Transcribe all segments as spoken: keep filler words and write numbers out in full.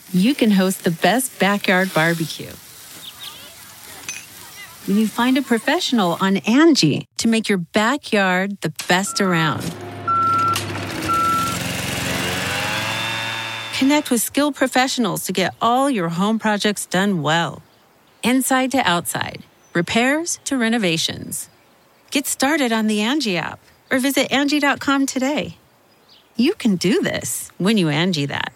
you can host the best backyard barbecue. When you find a professional on Angie to make your backyard the best around. Connect with skilled professionals to get all your home projects done well. Inside to outside, repairs to renovations. Get started on the Angie app or visit Angie dot com today. You can do this when you Angie that.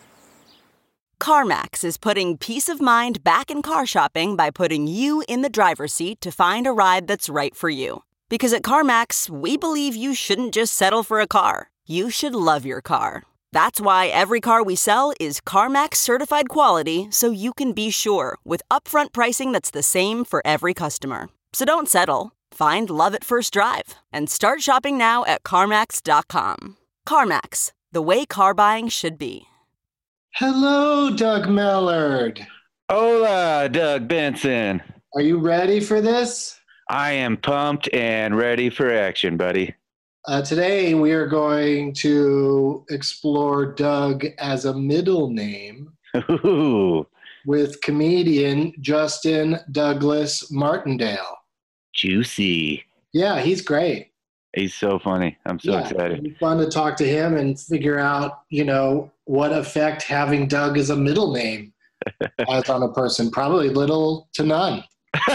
CarMax is putting peace of mind back in car shopping by putting you in the driver's seat to find a ride that's right for you. Because at CarMax, we believe you shouldn't just settle for a car. You should love your car. That's why every car we sell is CarMax certified quality, so you can be sure with upfront pricing that's the same for every customer. So don't settle. Find love at first drive and start shopping now at CarMax dot com. CarMax, the way car buying should be. Hello, Doug Mellard. Hola, Doug Benson. Are you ready for this? I am pumped and ready for action, buddy. Uh, today, we are going to explore Doug as a middle name Ooh. with comedian Justin Douglas Martindale. Juicy. Yeah, he's great. He's so funny. I'm so yeah, excited. It'd be fun to talk to him and figure out, you know, what effect having Doug as a middle name has on a person. Probably little to none.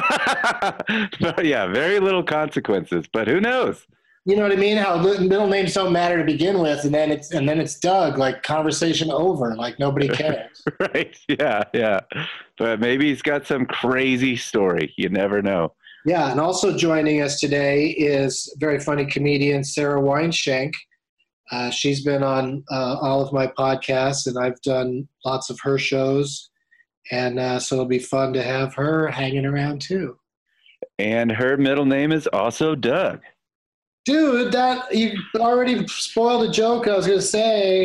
Yeah, very little consequences, but who knows? You know what I mean? How middle names don't matter to begin with, and then it's and then it's Doug, like conversation over, like nobody cares. Right? Yeah, yeah. But maybe he's got some crazy story. You never know. Yeah, and also joining us today is very funny comedian Sarah Weinschenk. Uh, she's been on uh, all of my podcasts, and I've done lots of her shows. And uh, so it'll be fun to have her hanging around too. And her middle name is also Doug. Dude, that you already spoiled a joke I was going to say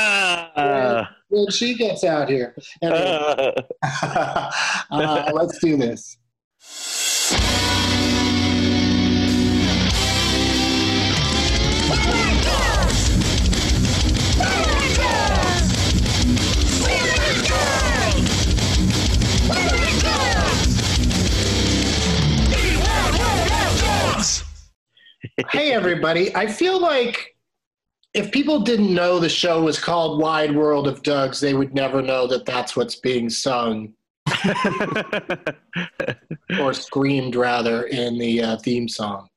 Ah! when, when she gets out here. Anyway, uh, let's do this. Hey, everybody. I feel like if people didn't know the show was called Wide World of Doug's, they would never know that that's what's being sung or screamed, rather, in the uh, theme song.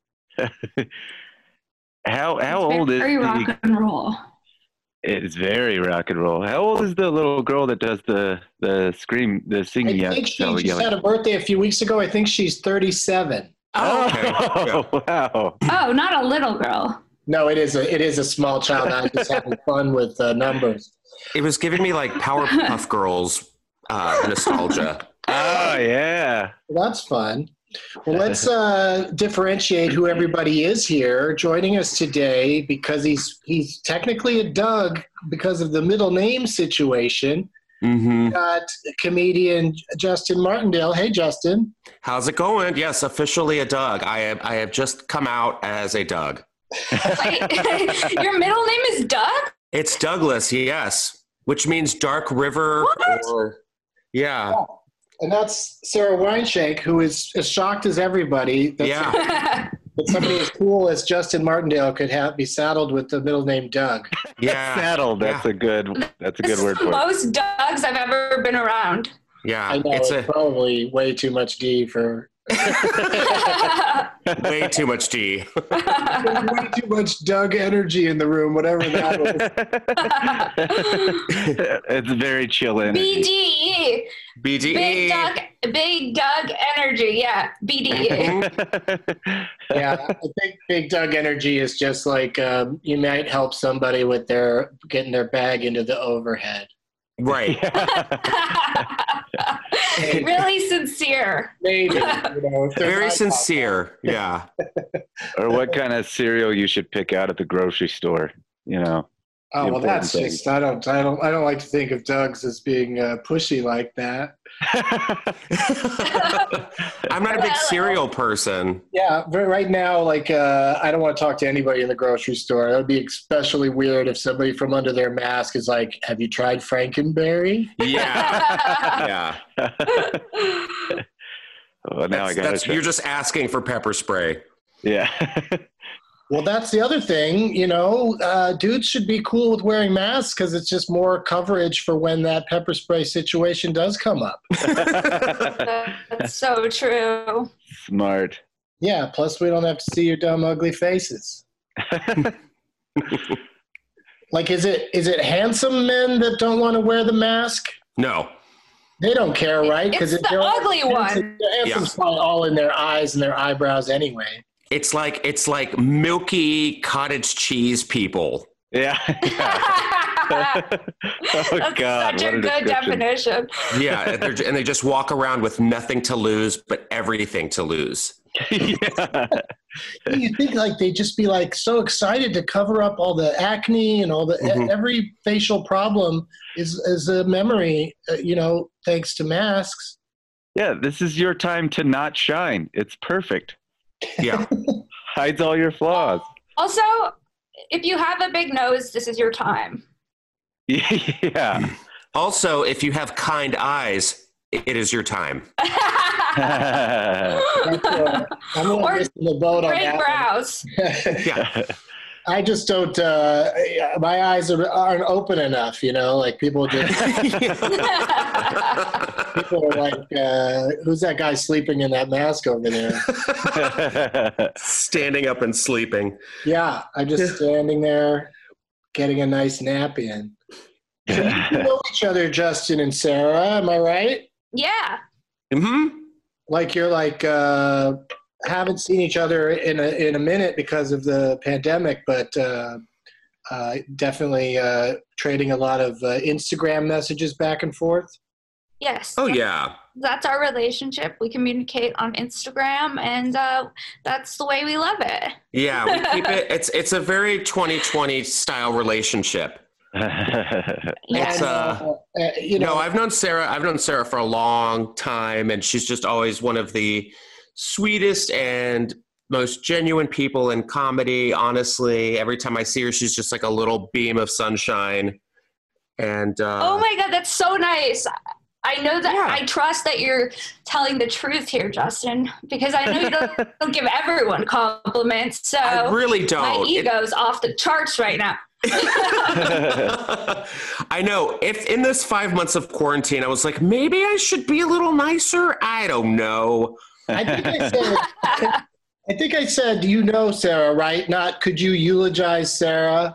How how old is very rock the, and roll? It's very rock and roll. How old is the little girl that does the the scream, the singing? I think she yell- just yelling? had a birthday a few weeks ago. I think she's thirty-seven. Oh, Okay. wow. Oh, not a little girl. No, it is a it is a small child. I'm just having fun with uh, numbers. It was giving me like Powerpuff Girls uh, nostalgia. Oh, yeah. That's fun. Well, let's uh, differentiate who everybody is here. Joining us today, because he's he's technically a Doug because of the middle name situation. Mm-hmm. We got comedian Justin Martindale. Hey, Justin. How's it going? Yes, officially a Doug. I have I have just come out as a Doug. Wait, your middle name is Doug? It's Douglas, yes, which means Dark River. What? Or yeah, Yeah. And that's Sarah Weinschenk, who is as shocked as everybody that, yeah, that somebody as cool as Justin Martindale could have be saddled with the middle name Doug. yeah, Saddled. That's yeah. a good. That's a This good is word the for it. most Dougs I've ever been around. yeah. I know It's it's a probably way too much D for way too much D. There's way too much Doug energy in the room, whatever that is. It's very chill energy. B D E. B D E. Big Doug, Big Doug energy. Yeah, B D E. Yeah, I think Big Doug energy is just like um, you might help somebody with their getting their bag into the overhead. Right. Really sincere. Maybe, you know, if they're Very not- sincere. Yeah. Or what kind of cereal you should pick out at the grocery store, you know. Oh, well, important that's things. just, I don't, I don't, I don't like to think of Doug's as being uh, pushy like that. I'm not a big cereal person. Yeah, but right now, like, uh, I don't want to talk to anybody in the grocery store. That would be especially weird if somebody from under their mask is like, have you tried Frankenberry? Yeah. Yeah. Well, now I That's, got that's, you're just asking for pepper spray. Yeah. Well, that's the other thing, you know, uh, dudes should be cool with wearing masks because it's just more coverage for when that pepper spray situation does come up. That's so true. Smart. Yeah, plus we don't have to see your dumb, ugly faces. Like, is it is it handsome men that don't want to wear the mask? No. They don't care, right? It's the ugly one. The handsome's probably all in their eyes and their eyebrows anyway. It's like it's like milky cottage cheese people. Yeah. yeah. Oh, That's God, such what a a good description. definition. Yeah, and, they're- and they just walk around with nothing to lose but everything to lose. Yeah. You think like they'd just be like so excited to cover up all the acne and all the Mhm. every facial problem is is a memory, uh, you know, thanks to masks. Yeah, this is your time to not shine. It's perfect. Yeah. Hides all your flaws. Also, if you have a big nose, this is your time. Yeah. Also, if you have kind eyes, it is your time. That's, uh, I'm gonna Or miss the boat on Great that one. brows. Yeah. I just don't. Uh, my eyes are, aren't open enough. You know, like people just people are like, uh, "Who's that guy sleeping in that mask over there?" Standing up and sleeping. Yeah, I'm just standing there, getting a nice nap in. So you know each other, Justin and Sarah. Am I right? Yeah. Hmm. Like you're like uh, haven't seen each other in a in a minute because of the pandemic, but uh, uh, definitely uh, trading a lot of uh, Instagram messages back and forth. Yes. Oh, yeah. That's our relationship. We communicate on Instagram, and uh, that's the way we love it. Yeah, we keep it. It's it's a very twenty twenty style relationship. It's, And, uh, uh, you know, No, I've known Sarah. I've known Sarah for a long time, and she's just always one of the sweetest and most genuine people in comedy. Honestly, every time I see her, she's just like a little beam of sunshine. And uh, Oh my God, that's so nice. I know that Yeah. I trust that you're telling the truth here, Justin, because I know you don't, don't give everyone compliments. So I really my don't. It- ego's off the charts right now. I know. If in this five months of quarantine, I was like, maybe I should be a little nicer. I don't know. I think I said, I think I said, you know, Sarah, right? Not could you eulogize Sarah?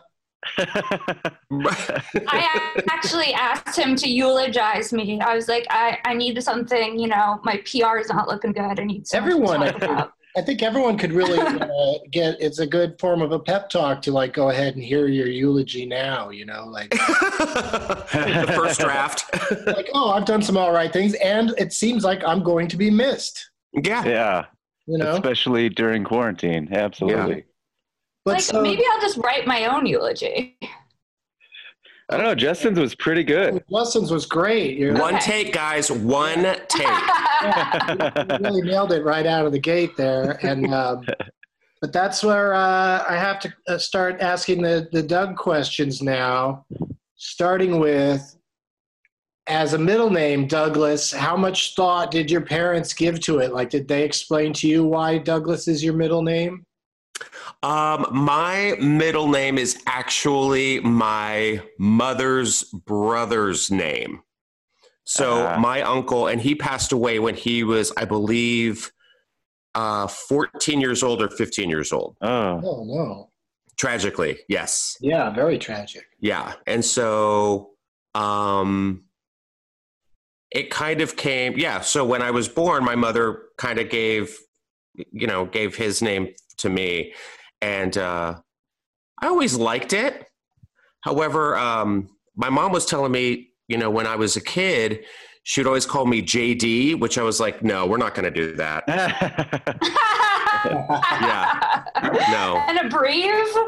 I actually asked him to eulogize me. I was like, I, I need something, you know, my P R is not looking good. I need something Everyone, to I talk think, about. I think everyone could really uh, get. It's a good form of a pep talk to like go ahead and hear your eulogy now. You know, like The first draft. like oh, I've done some all right things, and it seems like I'm going to be missed. Yeah. Yeah. You know, Especially during quarantine. Absolutely. but Like, so, maybe I'll just write my own eulogy. I don't know. Justin's was pretty good. Lessons was great. You're One Okay. take, guys. One take. you really nailed it right out of the gate there, and um, but that's where uh, I have to uh, start asking the the Doug questions now, starting with. As a middle name, Douglas, how much thought did your parents give to it? Like, did they explain to you why Douglas is your middle name? Um, my middle name is actually my mother's brother's name. So Ah. my uncle, and he passed away when he was, I believe, uh, fourteen years old or fifteen years old. Oh. Oh, no. Tragically, yes. Yeah, very tragic. Yeah. And so um, it kind of came, yeah. So when I was born, my mother kind of gave, you know, gave his name to me. And uh, I always liked it. However, um, my mom was telling me, you know, when I was a kid, she would always call me J D, which I was like, no, we're not going to do that. Yeah. No. And a brief?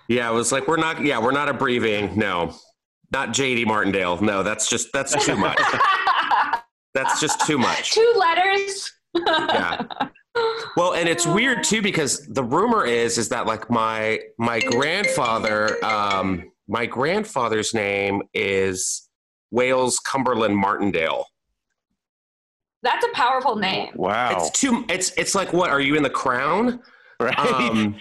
Yeah, it was like, we're not, yeah, we're not abbreviating. No, not J D Martindale. No, that's just, that's too much. That's just too much. Two letters. Yeah. Well, and it's weird too, because the rumor is, is that like my, my grandfather, um, my grandfather's name is Wales Cumberland Martindale. That's a powerful name. Wow. It's too, it's, it's like, what, are you in the Crown? Right. Um,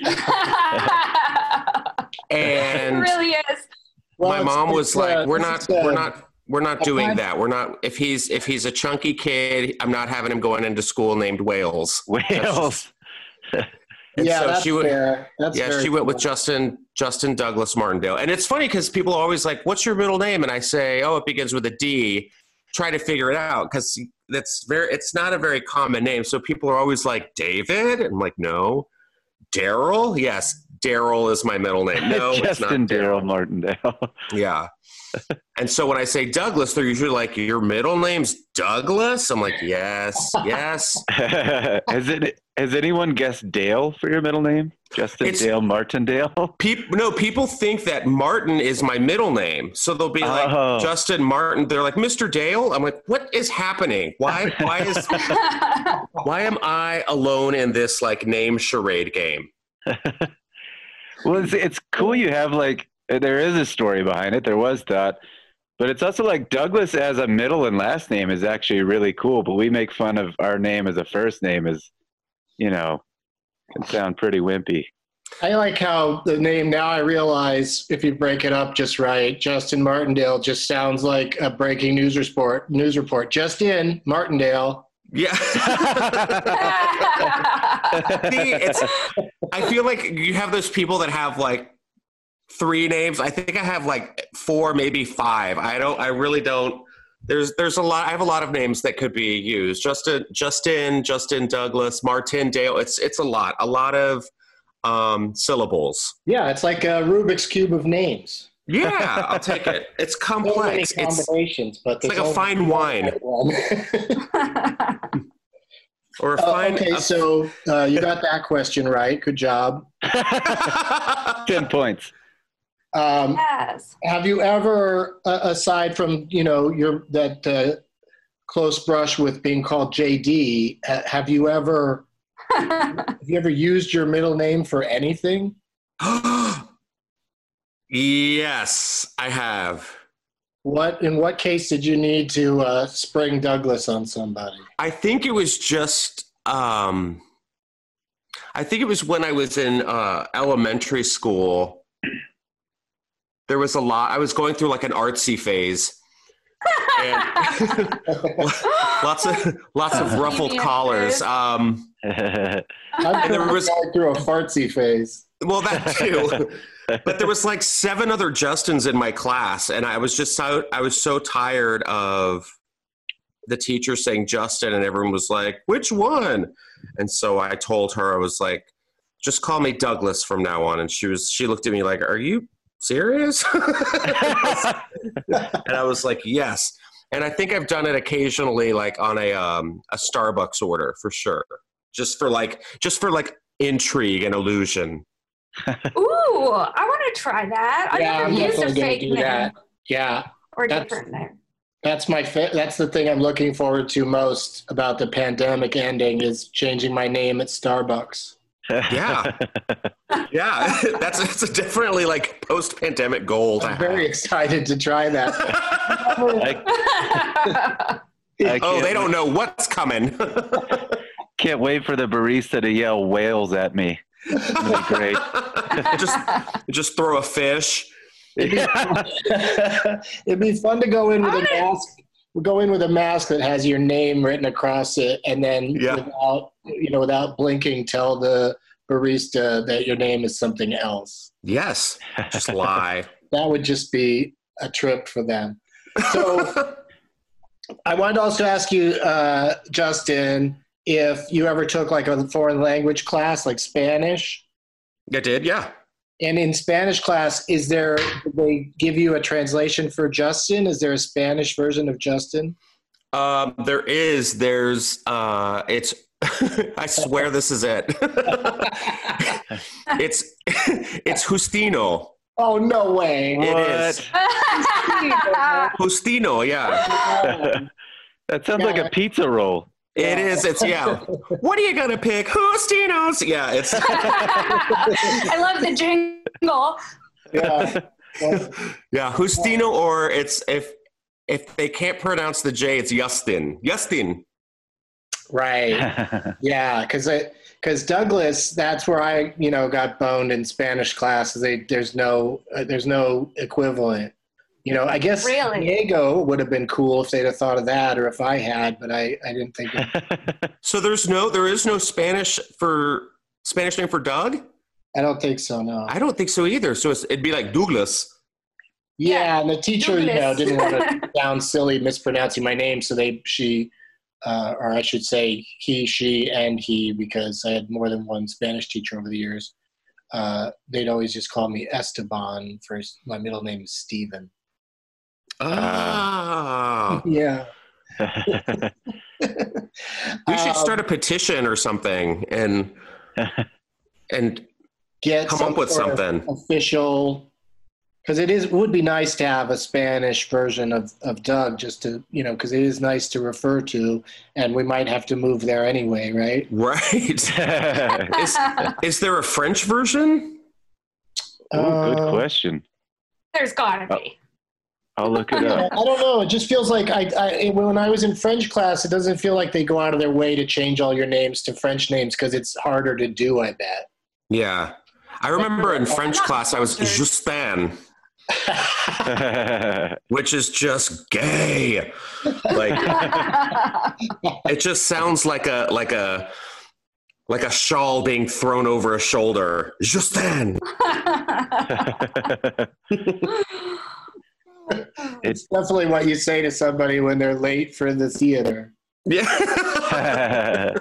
and It really is. Well, my it's- mom was it's, like, uh, we're this not, is, uh, we're not, we're not I doing find- that. We're not, if he's, if he's a chunky kid, I'm not having him going into school named Wales. Wales. And yeah, so that's she would, fair. That's yeah, very she went with cool. Justin, Justin Douglas Martindale. And it's funny because people are always like, what's your middle name? And I say, oh, it begins with a D. Try to figure it out, because that's very, it's not a very common name. So people are always like, David? And I'm like, no. Daryl? Yes, Daryl is my middle name. No, it's not Justin Daryl. Daryl Martindale. Yeah. And so when I say Douglas, they're usually like, your middle name's Douglas? I'm like, yes, yes. has it? Has anyone guessed Dale for your middle name? Justin It's- Dale Martindale. People, no, people think that Martin is my middle name. So they'll be like, Oh. Justin Martin. They're like, Mister Dale? I'm like, what is happening? Why, why is, why am I alone in this like name charade game? Well, it's, it's cool you have like, there is a story behind it. There was that. But it's also like Douglas as a middle and last name is actually really cool. But we make fun of our name as a first name as, you know, can sound pretty wimpy. I like how the name, now I realize if you break it up just right, Justin Martindale just sounds like a breaking news report. News report. Justin Martindale. Yeah. See, it's, I feel like you have those people that have like three names. I think I have like four, maybe five. I don't, I really don't. There's, there's a lot, I have a lot of names that could be used. Justin, Justin, Justin Douglas, Martin Dale. It's, it's a lot, a lot of um, syllables. Yeah, it's like a Rubik's Cube of names. Yeah, I'll take it. It's So many complex. It's, combinations, but it's like a fine wine or a Uh, fine. okay, a- so uh, you got that question right. Good job. Ten points. Um, Yes. have you ever, uh, aside from you know your that uh, close brush with being called J D, uh, have you ever have you ever used your middle name for anything? Yes, I have. What in what case did you need to uh, spring Douglas on somebody? I think it was just, um, I think it was when I was in uh, elementary school. There was a lot, I was going through like an artsy phase. And lots of lots of ruffled collars. Um, I'm And there was- going through a fartsy phase. well, that too. But there was like seven other Justins in my class, and I was just so I was so tired of the teacher saying Justin, and everyone was like, "Which one?" And so I told her, I was like, "Just call me Douglas from now on." And she was she looked at me like, "Are you serious?" And I was like, "Yes." And I think I've done it occasionally, like on a um, a Starbucks order for sure, just for like just for like intrigue and illusion. Ooh, I want to try that. I've Yeah, never I'm used a definitely gonna fake do name that. Yeah, or That's- different name. that's my fa- that's the thing I'm looking forward to most about the pandemic ending is changing my name at Starbucks. Yeah. Yeah, that's it's a definitely like post-pandemic goal. to I'm have. very excited to try that. I, I Oh, can't- they don't know what's coming. Can't wait for the barista to yell Wales at me. It'll be great. just just throw a fish. It'd be fun to go in with a I wanna- mask. Go in with a mask that has your name written across it, and then Yeah. without you know without blinking, tell the barista that your name is something else. Yes, just lie. That would just be a trip for them. So I wanted to also ask you, uh, Justin, if you ever took like a foreign language class, like Spanish. I did, yeah. And in Spanish class, is there, did they give you a translation for Justin? Is there a Spanish version of Justin? Um, there is. There's. Uh, it's I swear this is it. it's it's Justino. Oh, no way. It is. Justino, yeah. That sounds Yeah. like a pizza roll. It is. It's, yeah. What are you going to pick? Justino's. Yeah, it's. I love the jingle. Yeah. Well, Yeah, Justino, or it's, if if they can't pronounce the J, it's Justin. Justin. right. Yeah, because because Douglas, that's where I, you know, got boned in Spanish class. They, there's no uh, there's no equivalent. You know, I guess Really? Diego would have been cool if they'd have thought of that, or if I had, but I, I didn't think of So there's no, there is no Spanish for, Spanish name for Doug? I don't think so, no. I don't think so either. So it's, it'd be like Douglas. Yeah, and the teacher, you know, Douglas. didn't want to sound silly mispronouncing my name, so they, she, uh, or I should say he, she, and he, because I had more than one Spanish teacher over the years. Uh, they'd always just call me Esteban. For my middle name is Steven. Oh. Yeah. We should Um, start a petition or something and and get come some up with sort of something. official, because it is it would be nice to have a Spanish version of, of Doug, just to, you know, because it is nice to refer to, and we might have to move there anyway, right? Right. is, is there a French version? Ooh, good Uh, question. There's gotta be. I'll look it I up. don't know. It just feels like I, I when I was in French class, it doesn't feel like they go out of their way to change all your names to French names because it's harder to do, I bet. Yeah. I remember in French not class I was sponsored. Justin, which is just gay. Like it just sounds like a like a like a shawl being thrown over a shoulder. Justin. It's definitely what you say to somebody when they're late for the theater. Yeah.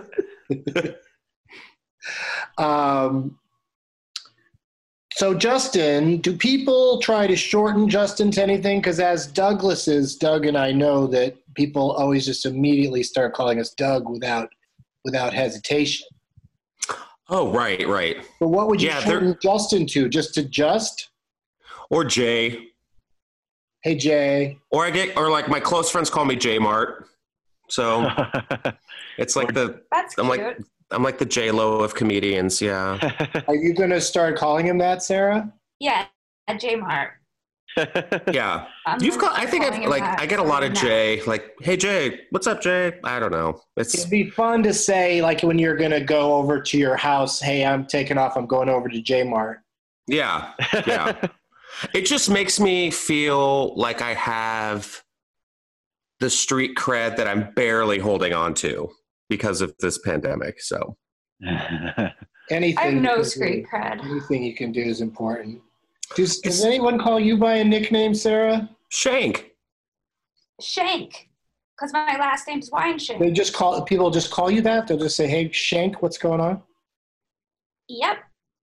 Um, so, Justin, do people try to shorten Justin to anything? Because as Douglas's, Doug and I know that people always just immediately start calling us Doug without without hesitation. Oh, right, right. But what would you Yeah, shorten Justin to? Just to Just? Or Jay. Hey, Jay. Or I get, or like my close friends call me J Mart. So it's like the, That's I'm cute. like, I'm like the J Lo of comedians. Yeah. Are you going to start calling him that, Sarah? Yeah, at J Mart. Yeah. I'm You've got, I think calling I've him like, that I get a lot of now. Jay, like, hey Jay, what's up Jay? I don't know. It's, It'd be fun to say, like, when you're going to go over to your house, hey, I'm taking off, I'm going over to J-Mart. yeah. Yeah. It just makes me feel like I have the street cred that I'm barely holding on to because of this pandemic. So Anything I have you no can street do- cred. Anything you can do is important. Does, does anyone call you by a nickname, Sarah? Shank. Shank, because my last name's Weinshank. They just call people just call you that. They'll just say, "Hey, Shank, what's going on?" Yep,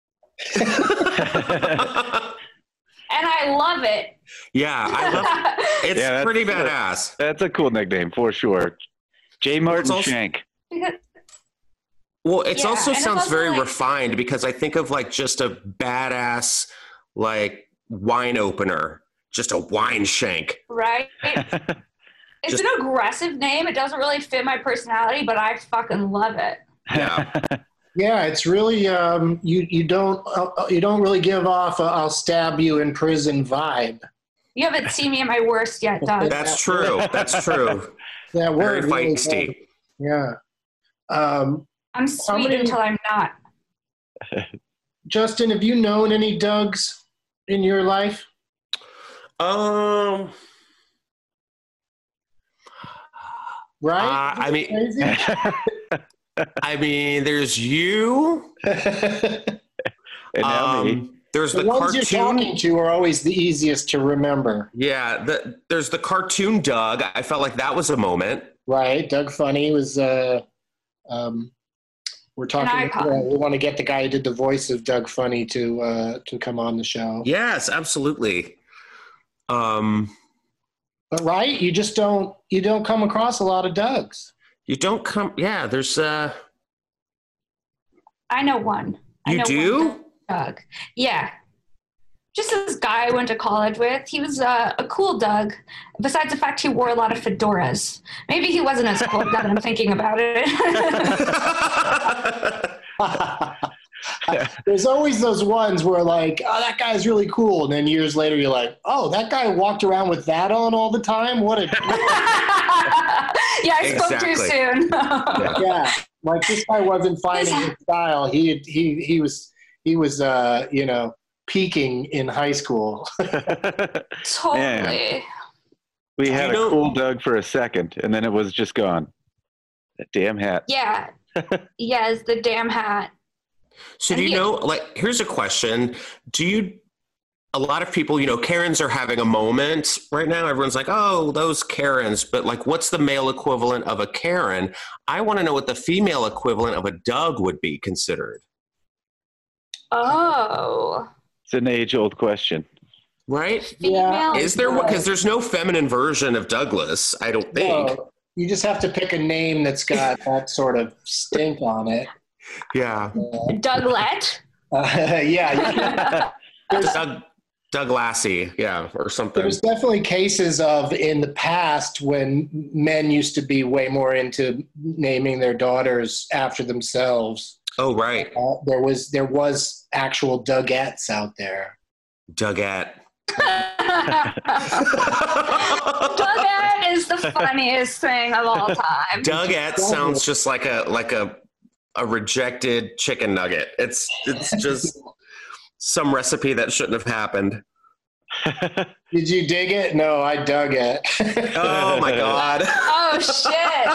and I love it. Yeah. I love It's Yeah, that's- pretty badass. That's a cool nickname for sure. J. Martin It's also- Shank. Because Well, it Yeah, also and it's sounds also very like- refined because I think of like just a badass like wine opener, just a wine shank. right? It's Just- an aggressive name. It doesn't really fit my personality, but I fucking love it. Yeah. Yeah, it's really um, you. You don't uh, you don't really give off a "I'll stab you in prison" vibe. You haven't seen me at my worst yet, Doug. That's true. That's true. That Very word really feisty. does. Yeah. Um, I'm sweet many- until I'm not. Justin, have you known any Dougs in your life? Um Right? Uh, I mean- Crazy? I mean, there's you. And now me. Um, there's the the, ones you're cartoon. talking to are always the easiest to remember. Yeah, the, there's the cartoon Doug. I felt like that was a moment. Right? Doug Funny was. Uh, um, we're talking. icon. uh, we want to get the guy who did the voice of Doug Funny to uh, to come on the show. Yes, absolutely. Um, But right, you just don't you don't come across a lot of Dougs. you don't come. Yeah, there's uh, I know one. I You know do? one Doug. Yeah. Just this guy I went to college with. He was uh, a cool Doug, besides the fact he wore a lot of fedoras. Maybe he wasn't as cool now that I'm thinking about it. There's always those ones where like, oh, that guy's really cool. And then years later, you're like, oh, that guy walked around with that on all the time? What a... Yeah, I spoke Exactly. too soon. Yeah, like this guy wasn't finding his style. He he he was he was uh you know peaking in high school. Totally. Man. We had You a know- cool Doug for a second, and then it was just gone. That damn hat. Yeah. Yes, the damn hat. So do you know, like, here's a question. Do you, a lot of people, you know, Karens are having a moment right now. Everyone's like, oh, those Karens. But like, what's the male equivalent of a Karen? I want to know what the female equivalent of a Doug would be considered. Oh. It's an age-old question. Right? Female. Is there, because there's no feminine version of Douglas, I don't think. No, you just have to pick a name that's got that sort of stink on it. Yeah. Douglet. Uh, yeah, there's, Doug, Doug Lassie, yeah, or something. there's definitely cases of in the past when men used to be way more into naming their daughters after themselves. Oh, right. Uh, there was there was actual Dougettes out there. Dougette. Dougette is the funniest thing of all time. Dougette sounds just like a like a a rejected chicken nugget. It's it's just some recipe that shouldn't have happened. Did you dig it? No, I dug it. Oh my god. Oh shit.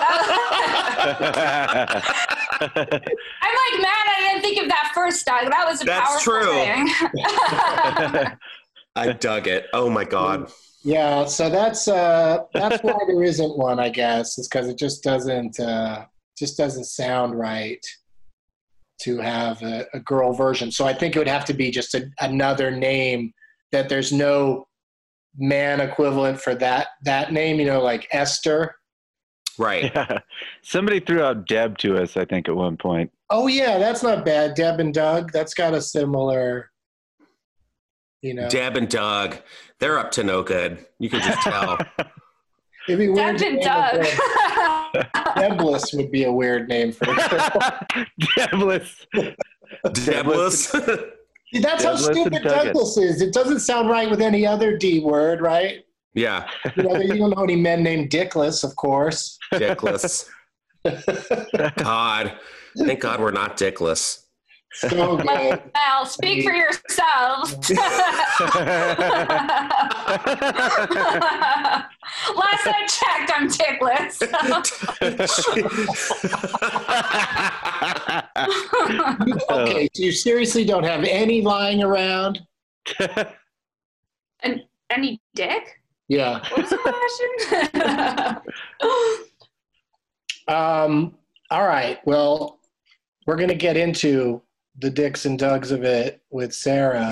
I'm like mad I didn't think of that first, Doug. That was a That's powerful true. thing. I dug it. Oh my god. Yeah, so that's uh, that's why there isn't one, I guess, is because it just doesn't uh, just doesn't sound right to have a, a girl version. So I think it would have to be just a, another name that there's no man equivalent for that that name. You know, like Esther. Right. Yeah. Somebody threw out Deb to us, I think, at one point. Oh yeah, that's not bad. Deb and Doug. That's got a similar. You know, Deb and Doug, they're up to no good. You can just tell. it'd be weird. Deb and to name it Doug. Deb. Debless would be a weird name for a girl. Debless. Debless. That's how Debless and stupid Duggan. Douglas is. It doesn't sound right with any other D word, right? Yeah. You know, you don't know any men named Dickless, of course. Dickless. God. Thank God we're not dickless. So good. Well, speak for yourselves. Last I checked, I'm tickless. Okay, so you seriously don't have any lying around? And any dick? Yeah. What was the question? Um, all right. Well, we're going to get into the Dicks and Dougs of it with Sarah.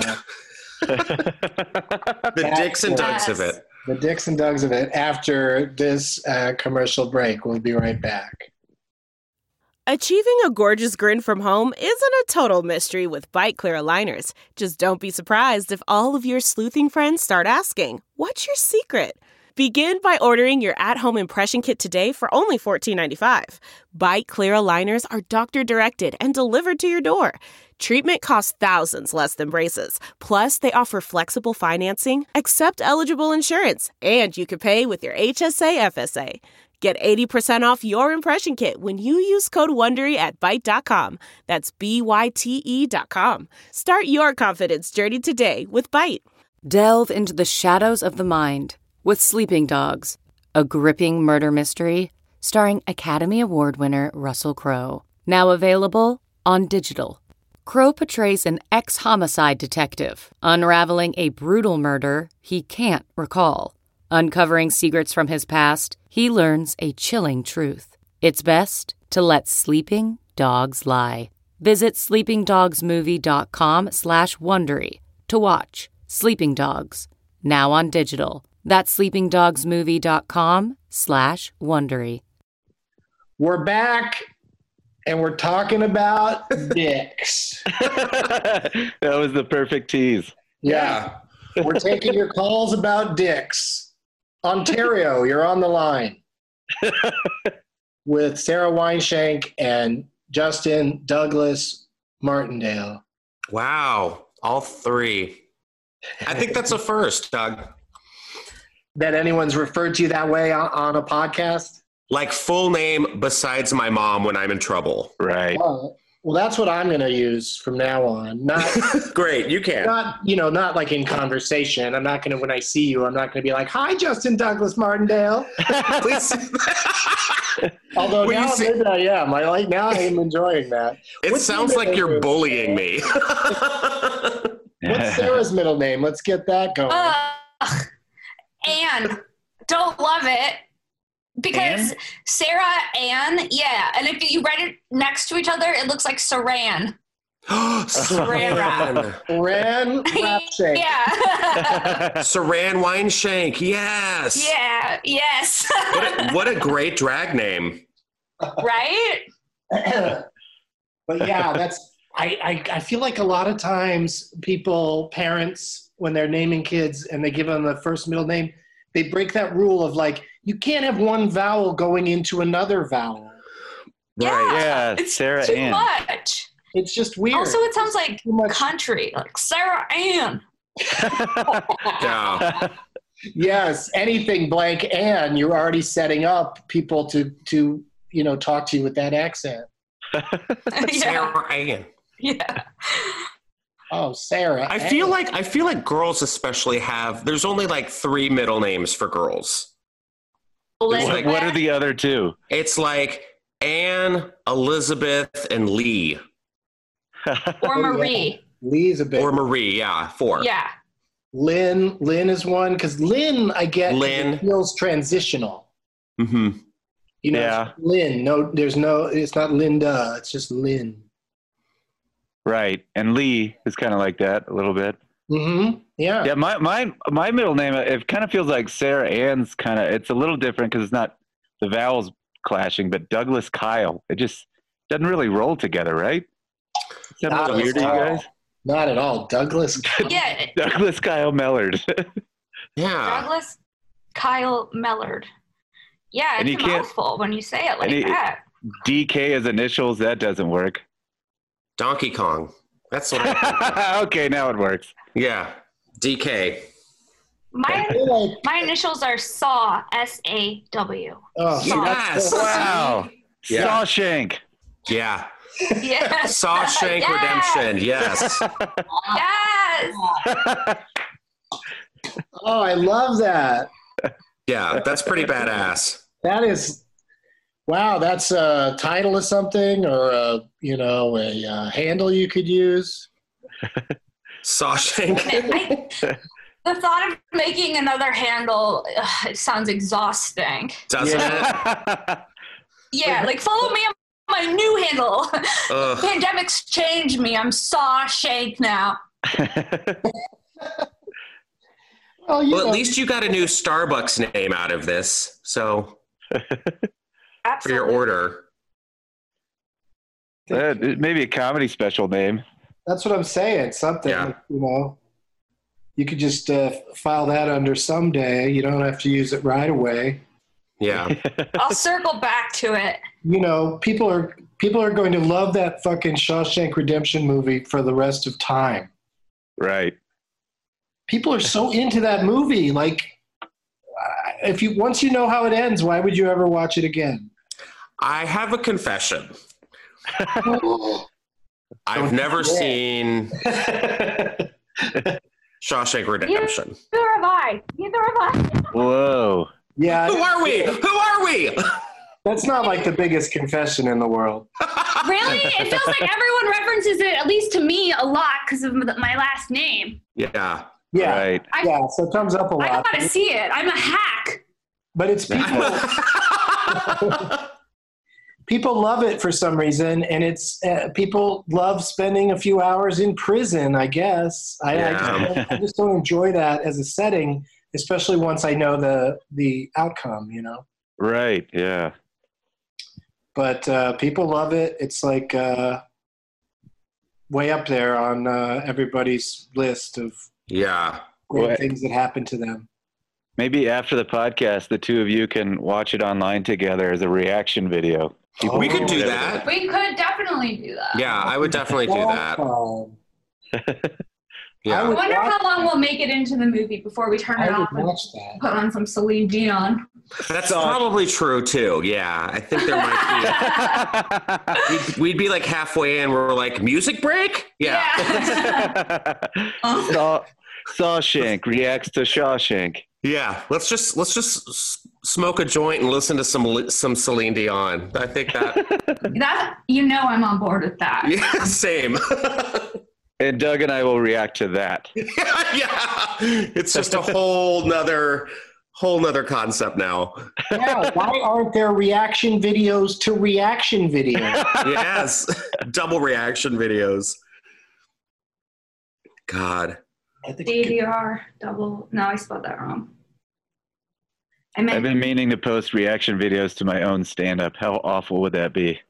The Dicks and Dougs of it. The Dicks and Dougs of it after this uh, commercial break. We'll be right back. Achieving a gorgeous grin from home isn't a total mystery with Bite Clear aligners. Just don't be surprised if all of your sleuthing friends start asking, "What's your secret?" Begin by ordering your at-home impression kit today for only fourteen ninety-five. Bite Clear aligners are doctor-directed and delivered to your door. Treatment costs thousands less than braces. Plus, they offer flexible financing, accept eligible insurance, and you can pay with your H S A F S A. Get eighty percent off your impression kit when you use code WONDERY at Byte dot com. That's B Y T E dot com. Start your confidence journey today with Byte. Delve into the shadows of the mind with Sleeping Dogs, a gripping murder mystery starring Academy Award winner Russell Crowe. Now available on digital. Crowe portrays an ex-homicide detective unraveling a brutal murder he can't recall. Uncovering secrets from his past, he learns a chilling truth. It's best to let sleeping dogs lie. Visit sleepingdogsmovie.com slash Wondery to watch Sleeping Dogs, now on digital. That's sleepingdogsmovie.com slash Wondery. We're back, and we're talking about dicks. That was the perfect tease. Yeah. We're taking your calls about dicks. Ontario, you're on the line with Sarah Weinshank and Justin Douglas Martindale. Wow. All three. I think that's a first, Doug. That anyone's referred to you that way on, on a podcast? Like full name besides my mom when I'm in trouble. Right. Oh, well, that's what I'm going to use from now on. Not Great, you can. Not, you know, not like in conversation. I'm not going to, when I see you, I'm not going to be like, hi, Justin Douglas Martindale. Please. Although When you now, say- maybe I am. I like, now I am enjoying that. It What's sounds your like you're middle bullying me. name? What's Sarah's middle name? Let's get that going. Ugh. And don't love it because Ann? Sarah Ann, yeah. And if you write it next to each other, it looks like Saran. Saran. Ran Rapshank. Yeah. Saran Weinshank. Yes. Yeah. Yes. What a, what a great drag name. Right? But yeah, that's I, I I feel like a lot of times people, parents, when they're naming kids and they give them the first middle name, they break that rule of like, you can't have one vowel going into another vowel. Yeah. Yeah, It's Sarah too Ann. much. It's just weird. Also, it sounds like Too much- country, like Sarah Ann. Yeah. Yes, anything blank and you're already setting up people to to you know talk to you with that accent. yeah. Sarah Ann. Yeah. Oh, Sarah. I feel like I feel like girls especially have. There's only like three middle names for girls. What, like- what are the other two? It's like Anne, Elizabeth, and Lee, Or Marie. Lee's a bit. or Marie. Yeah, four. Yeah. Lynn. Lynn is one because Lynn, I get, Lynn. it feels transitional. Mm-hmm. You know, Yeah. it's Lynn. No, there's no. It's not Linda. It's just Lynn. Right. And Lee is kind of like that a little bit. Mm-hmm. Yeah. Yeah, my my my middle name, it kind of feels like Sarah Ann's kind of, it's a little different because it's not the vowels clashing, but Douglas Kyle. It just doesn't really roll together, right? Is that Not a little weird to you at all. guys? Not at all. Douglas. Yeah. Douglas Kyle Mellard. Yeah. Douglas Kyle Mellard. Yeah, And it's you a can't- mouthful when you say it like and he- that. D K as initials, that doesn't work. Donkey Kong. That's what. I, Okay, now it works. yeah. D K. My I feel like, my initials are SAW, S A W. oh, see, that's Yes. Wow. Yeah. Shawshank. Yeah. Yes. Sawshank Yes. Redemption. Yes. Yes. oh, I love that. Yeah. That's pretty badass. That is, wow. That's a title of something, or a you know a uh, handle you could use. Sawshank. I, the thought of making another handle, ugh, it sounds exhausting. Doesn't Yeah, like follow me on my new handle. it? Ugh. Pandemic's changed me. I'm Sawshank now. Well, you Well, know, at least you got a new Starbucks name out of this. So for Absolutely. your order. Uh, maybe a comedy special name. that's what I'm saying. Something, Yeah. you know. You could just uh, file that under someday. You don't have to use it right away. Yeah. I'll circle back to it. You know, people are people are going to love that fucking Shawshank Redemption movie for the rest of time. Right. People are so into that movie. Like, uh, if you once you know how it ends, why would you ever watch it again? I have a confession. I've never seen Shawshank Redemption. Neither have I. Neither have I. Whoa. Yeah, Who are we? Who are we? that's not like the biggest confession in the world. Really? It feels like everyone references it, at least to me, a lot because of my last name. Yeah. Yeah, Right. yeah. So it comes up a I lot, gotta see it. I'm a hack. but it's people. People love it for some reason, and it's uh, people love spending a few hours in prison. I guess I, I, just Yeah. don't, I just don't enjoy that as a setting, especially once I know the the outcome. You know. Right. Yeah. but uh, people love it. It's like uh, way up there on uh, everybody's list of Yeah. great What? things that happened to them. Maybe after the podcast, the two of you can watch it online together as a reaction video. People We Oh, could do yeah. that. We could definitely do that. Yeah, I would definitely do that. Um, Yeah. I wonder how long we'll make it into the movie before we turn it I off would and watch that. put on some Celine Dion. That's probably true too. Yeah, I think there might be. we'd, we'd be like halfway in. We're like, music break. Yeah. Saw, Shawshank reacts to Shawshank. Yeah. Let's just let's just s- smoke a joint and listen to some some Celine Dion. I think that. That you know I'm on board with that. Yeah. Same. And Doug and I will react to that. Yeah. It's just a whole nother whole nother concept now. Yeah, why aren't there reaction videos to reaction videos? Yes. Double reaction videos. God. D D R double. No, I spelled that wrong. I I've meant been meaning to post reaction videos to my own stand-up. How awful would that be?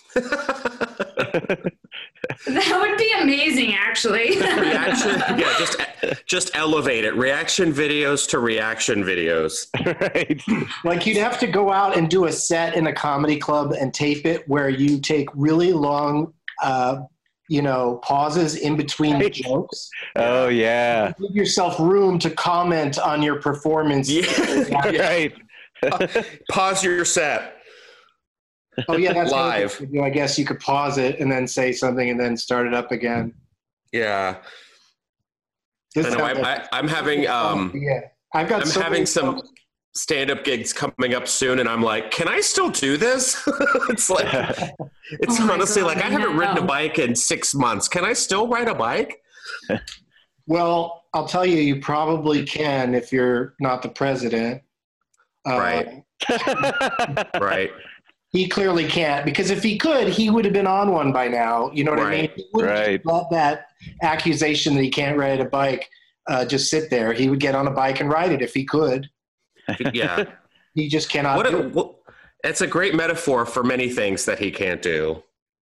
that would be amazing, actually. Reaction, yeah, just just elevate it. Reaction videos to reaction videos. Right. Like you'd have to go out and do a set in a comedy club and tape it where you take really long, uh, you know, pauses in between the jokes. Oh, yeah. Give yourself room to comment on your performance. Yeah. Right. Pause your set. Oh yeah, that's what Live. you could do. I guess you could pause it and then say something and then start it up again. Yeah. This I know. sounds I, like- I, I'm having um, yeah, I've got. I'm so having many some jokes. stand-up gigs coming up soon, and I'm like, can I still do this? It's like, it's Oh my honestly God, like I I haven't ridden a know. bike in six months. Can I still ride a bike? Well, I'll tell you, you probably can if you're not the president. Uh, Right. Right. He clearly can't, because if he could, he would have been on one by now. You know what I mean? Right. He wouldn't Right. let that accusation that he can't ride a bike uh, just sit there. He would get on a bike and ride it if he could. Yeah. He just cannot What do a, it. what, it's a great metaphor for many things that he can't do.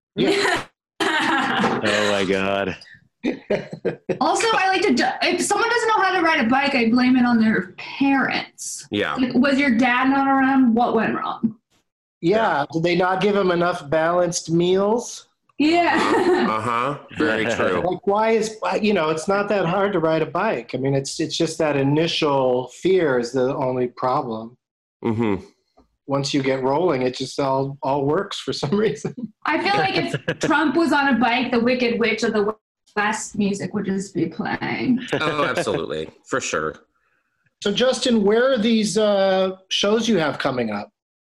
Oh, my God. Also, I like to. ju- If someone doesn't know how to ride a bike, I blame it on their parents. Yeah. Like, was your dad not around? What went wrong? Yeah. Did they not give him enough balanced meals? Yeah. Uh-huh. Very true. Like, why is, you know, it's not that hard to ride a bike. I mean, it's it's just that initial fear is the only problem. Mm-hmm. Once you get rolling, it just all, all works for some reason. I feel like if Trump was on a bike, the Wicked Witch of the West music would just be playing. Oh, absolutely. For sure. So, Justin, where are these uh, shows you have coming up?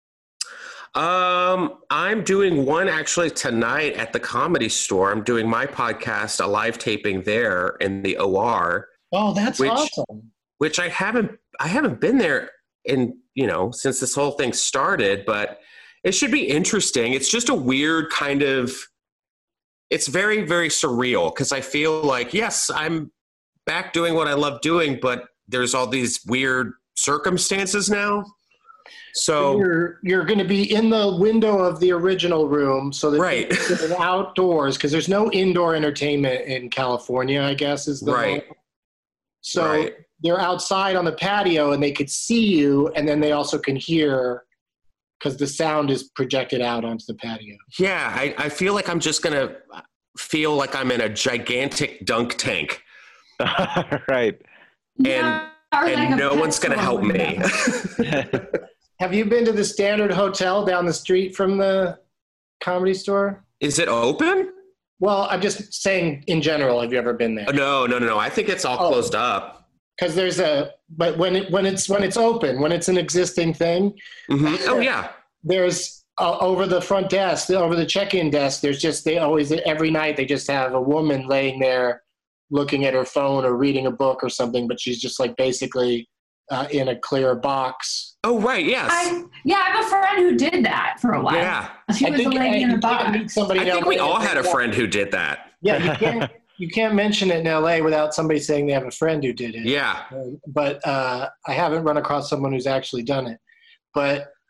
Um, I'm doing one actually tonight at the Comedy Store. I'm doing my podcast, a live taping there in the O R, Oh, that's Which- awesome. which I haven't I haven't been there in, you know, since this whole thing started, but it should be interesting. It's just a weird kind of it's very, very surreal because I feel like, yes, I'm back doing what I love doing, but there's all these weird circumstances now. So You're you're going to be in the window of the original room, so that Right. you're outdoors, because there's no indoor entertainment in California, I guess is the Right. law. So Right. they're outside on the patio, and they could see you, and then they also can hear because the sound is projected out onto the patio. yeah, I, I feel like I'm just gonna feel like I'm in a gigantic dunk tank, Right. and Yeah, or like and a no pet one's gonna store help me. window. Have you been to the Standard Hotel down the street from the Comedy Store? Is it open? Well, I'm just saying in general. Have you ever been there? Oh, no, no, no, no. I think it's all Oh. closed up. Because there's a, but when it when it's when it's open, when it's an existing thing, Mhm. Oh yeah, there's uh, over the front desk, over the check-in desk. There's just they always every night they just have a woman laying there, looking at her phone or reading a book or something, but she's just like basically uh, in a clear box. oh right, yes. I, yeah, I have a friend who did that for a while. Yeah, She I was think a lady uh, in a you can't box. meet somebody I in think L A we all and had a think, friend who did that. Yeah, you can't you can't mention it in L A without somebody saying they have a friend who did it. Yeah, But uh, I haven't run across someone who's actually done it. But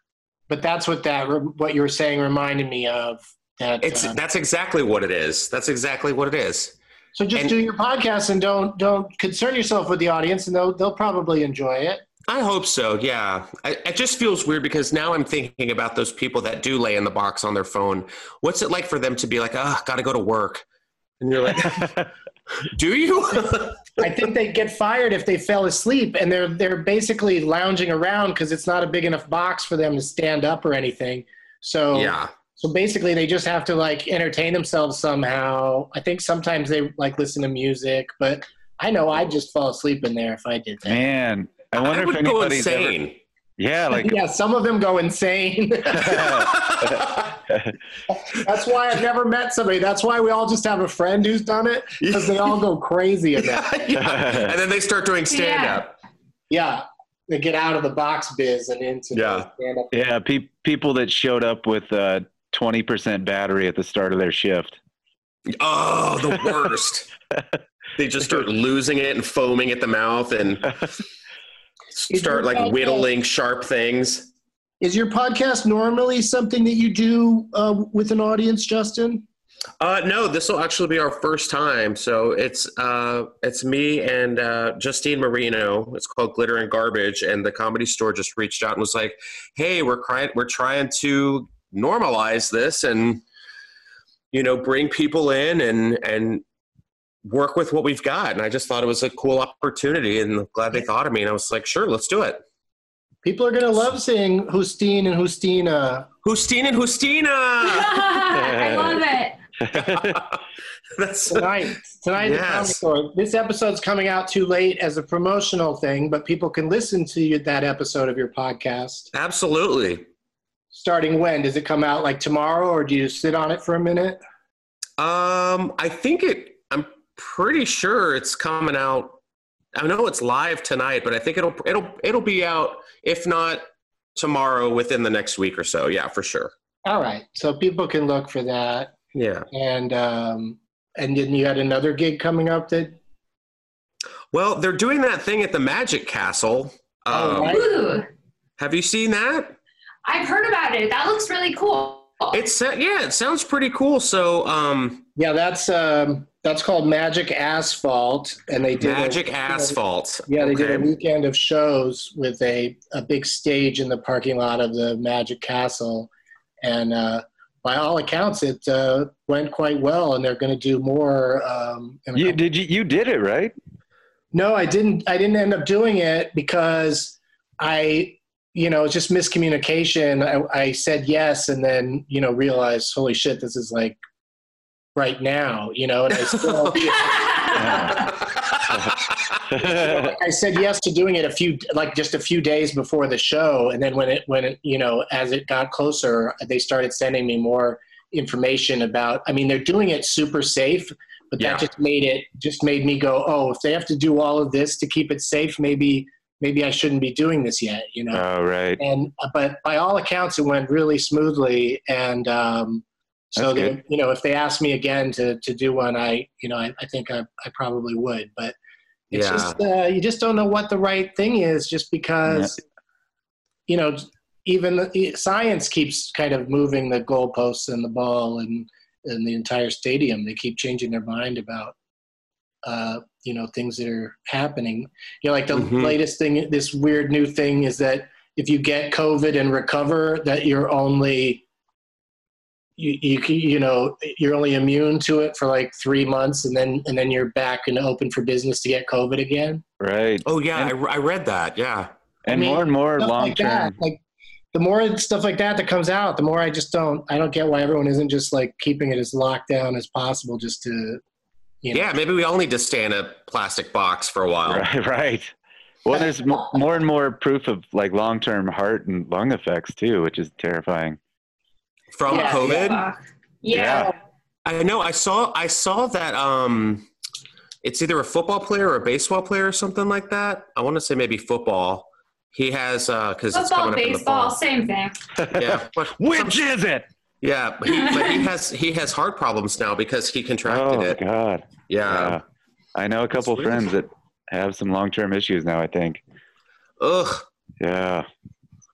but that's what that what you were saying reminded me of. That It's uh, that's exactly what it is. That's exactly what it is. so just and- do your podcast and don't don't concern yourself with the audience, and they'll they'll probably enjoy it. I hope so. Yeah. I, it just feels weird because now I'm thinking about those people that do lay in the box on their phone. What's it like for them to be like, oh, got to go to work? And you're like, do you? I think they get fired if they fell asleep, and they're they're basically lounging around because it's not a big enough box for them to stand up or anything. So Yeah. So basically, they just have to like entertain themselves somehow. I think sometimes they like listen to music, but I know I'd just fall asleep in there if I did that. Man, I wonder I if would go anybody's insane. ever. Yeah, like Yeah, some of them go insane. That's why I've never met somebody. That's why we all just have a friend who's done it, because they all go crazy in that. Yeah. And then they start doing stand up. Yeah, they get out of the box biz and into Yeah. the stand-up. yeah, pe- people that showed up with uh, twenty percent battery at the start of their shift. Oh, the worst. They just start losing it and foaming at the mouth and start like whittling sharp things. Is your podcast normally something that you do uh, with an audience, Justin? Uh, no, this will actually be our first time. So it's uh, it's me and uh, Justine Marino. It's called Glitter and Garbage, and the Comedy Store just reached out and was like, "Hey, we're trying we're trying to normalize this and you know bring people in and and work with what we've got." And I just thought it was a cool opportunity, and I'm glad they thought of me. And I was like, "Sure, let's do it." People are gonna love saying Justine and Justina. Justine and Justina. I love it. That's Tonight, tonight, at the Yes. Comedy Store. This episode's coming out too late as a promotional thing, but people can listen to that episode of your podcast. absolutely. Starting when? Does it come out like tomorrow, or do you sit on it for a minute? Um, I think it. I'm pretty sure it's coming out. I know it's live tonight, but I think it'll it'll it'll be out if not tomorrow, within the next week or so. Yeah, for sure. All right, so people can look for that. Yeah. And um, and then you had another gig coming up that. Well, they're doing that thing at the Magic Castle. Oh, Um, right. Ooh, Have you seen that? I've heard about it. That looks really cool. It's uh, yeah, it sounds pretty cool. So, um, Yeah, that's um, that's called Magic Asphalt, and they did a- Magic Asphalt. Yeah, they did a Okay. weekend of shows with a, a big stage in the parking lot of the Magic Castle. And uh, by all accounts, it uh, went quite well, and they're going to do more. Um, in a You couple- did you you did it right? No, I didn't. I didn't end up doing it because I, you know, it's just miscommunication. I, I said yes, and then you know realized, holy shit, this is like right now, you know. And I still, I said yes to doing it a few, like just a few days before the show, and then when it, when it, you know, as it got closer, they started sending me more information about. I mean, they're doing it super safe, but Yeah. that just made it, just made me go, oh, if they have to do all of this to keep it safe, maybe, maybe I shouldn't be doing this yet, you know. Oh right. And but by all accounts, it went really smoothly, and um, so That's they, good. you know, if they asked me again to to do one, I, you know, I, I think I, I probably would, but. It's Yeah. just uh, you just don't know what the right thing is, just because you know even the, science keeps kind of moving the goalposts and the ball and and the entire stadium. They keep changing their mind about uh, you know things that are happening. You know, like the Mhm. latest thing, this weird new thing is that if you get COVID and recover, that you're only you, you you know you're only immune to it for like three months and then and then you're back and open for business to get COVID again. Right. Oh yeah, I, I read that. Yeah. And I mean, more and more stuff long like that, term. like the more stuff like that that comes out, the more I just don't I don't get why everyone isn't just like keeping it as locked down as possible, just to you know. Yeah, maybe we all need to stay in a plastic box for a while. Right, right. Well, there's mo- more and more proof of like long term heart and lung effects too, which is terrifying. From Yeah, COVID. Fuck. Yeah. I know. I saw. I saw that. Um, it's either a football player or a baseball player or something like that. I want to say maybe football. He has because it's Football, coming up in the baseball, fall. same thing. Yeah, but Which is it? yeah, but he, but he has he has heart problems now because he contracted Oh it. God. Yeah. Yeah. I know a couple It's weird. friends that have some long term issues now, I think. Ugh. Yeah.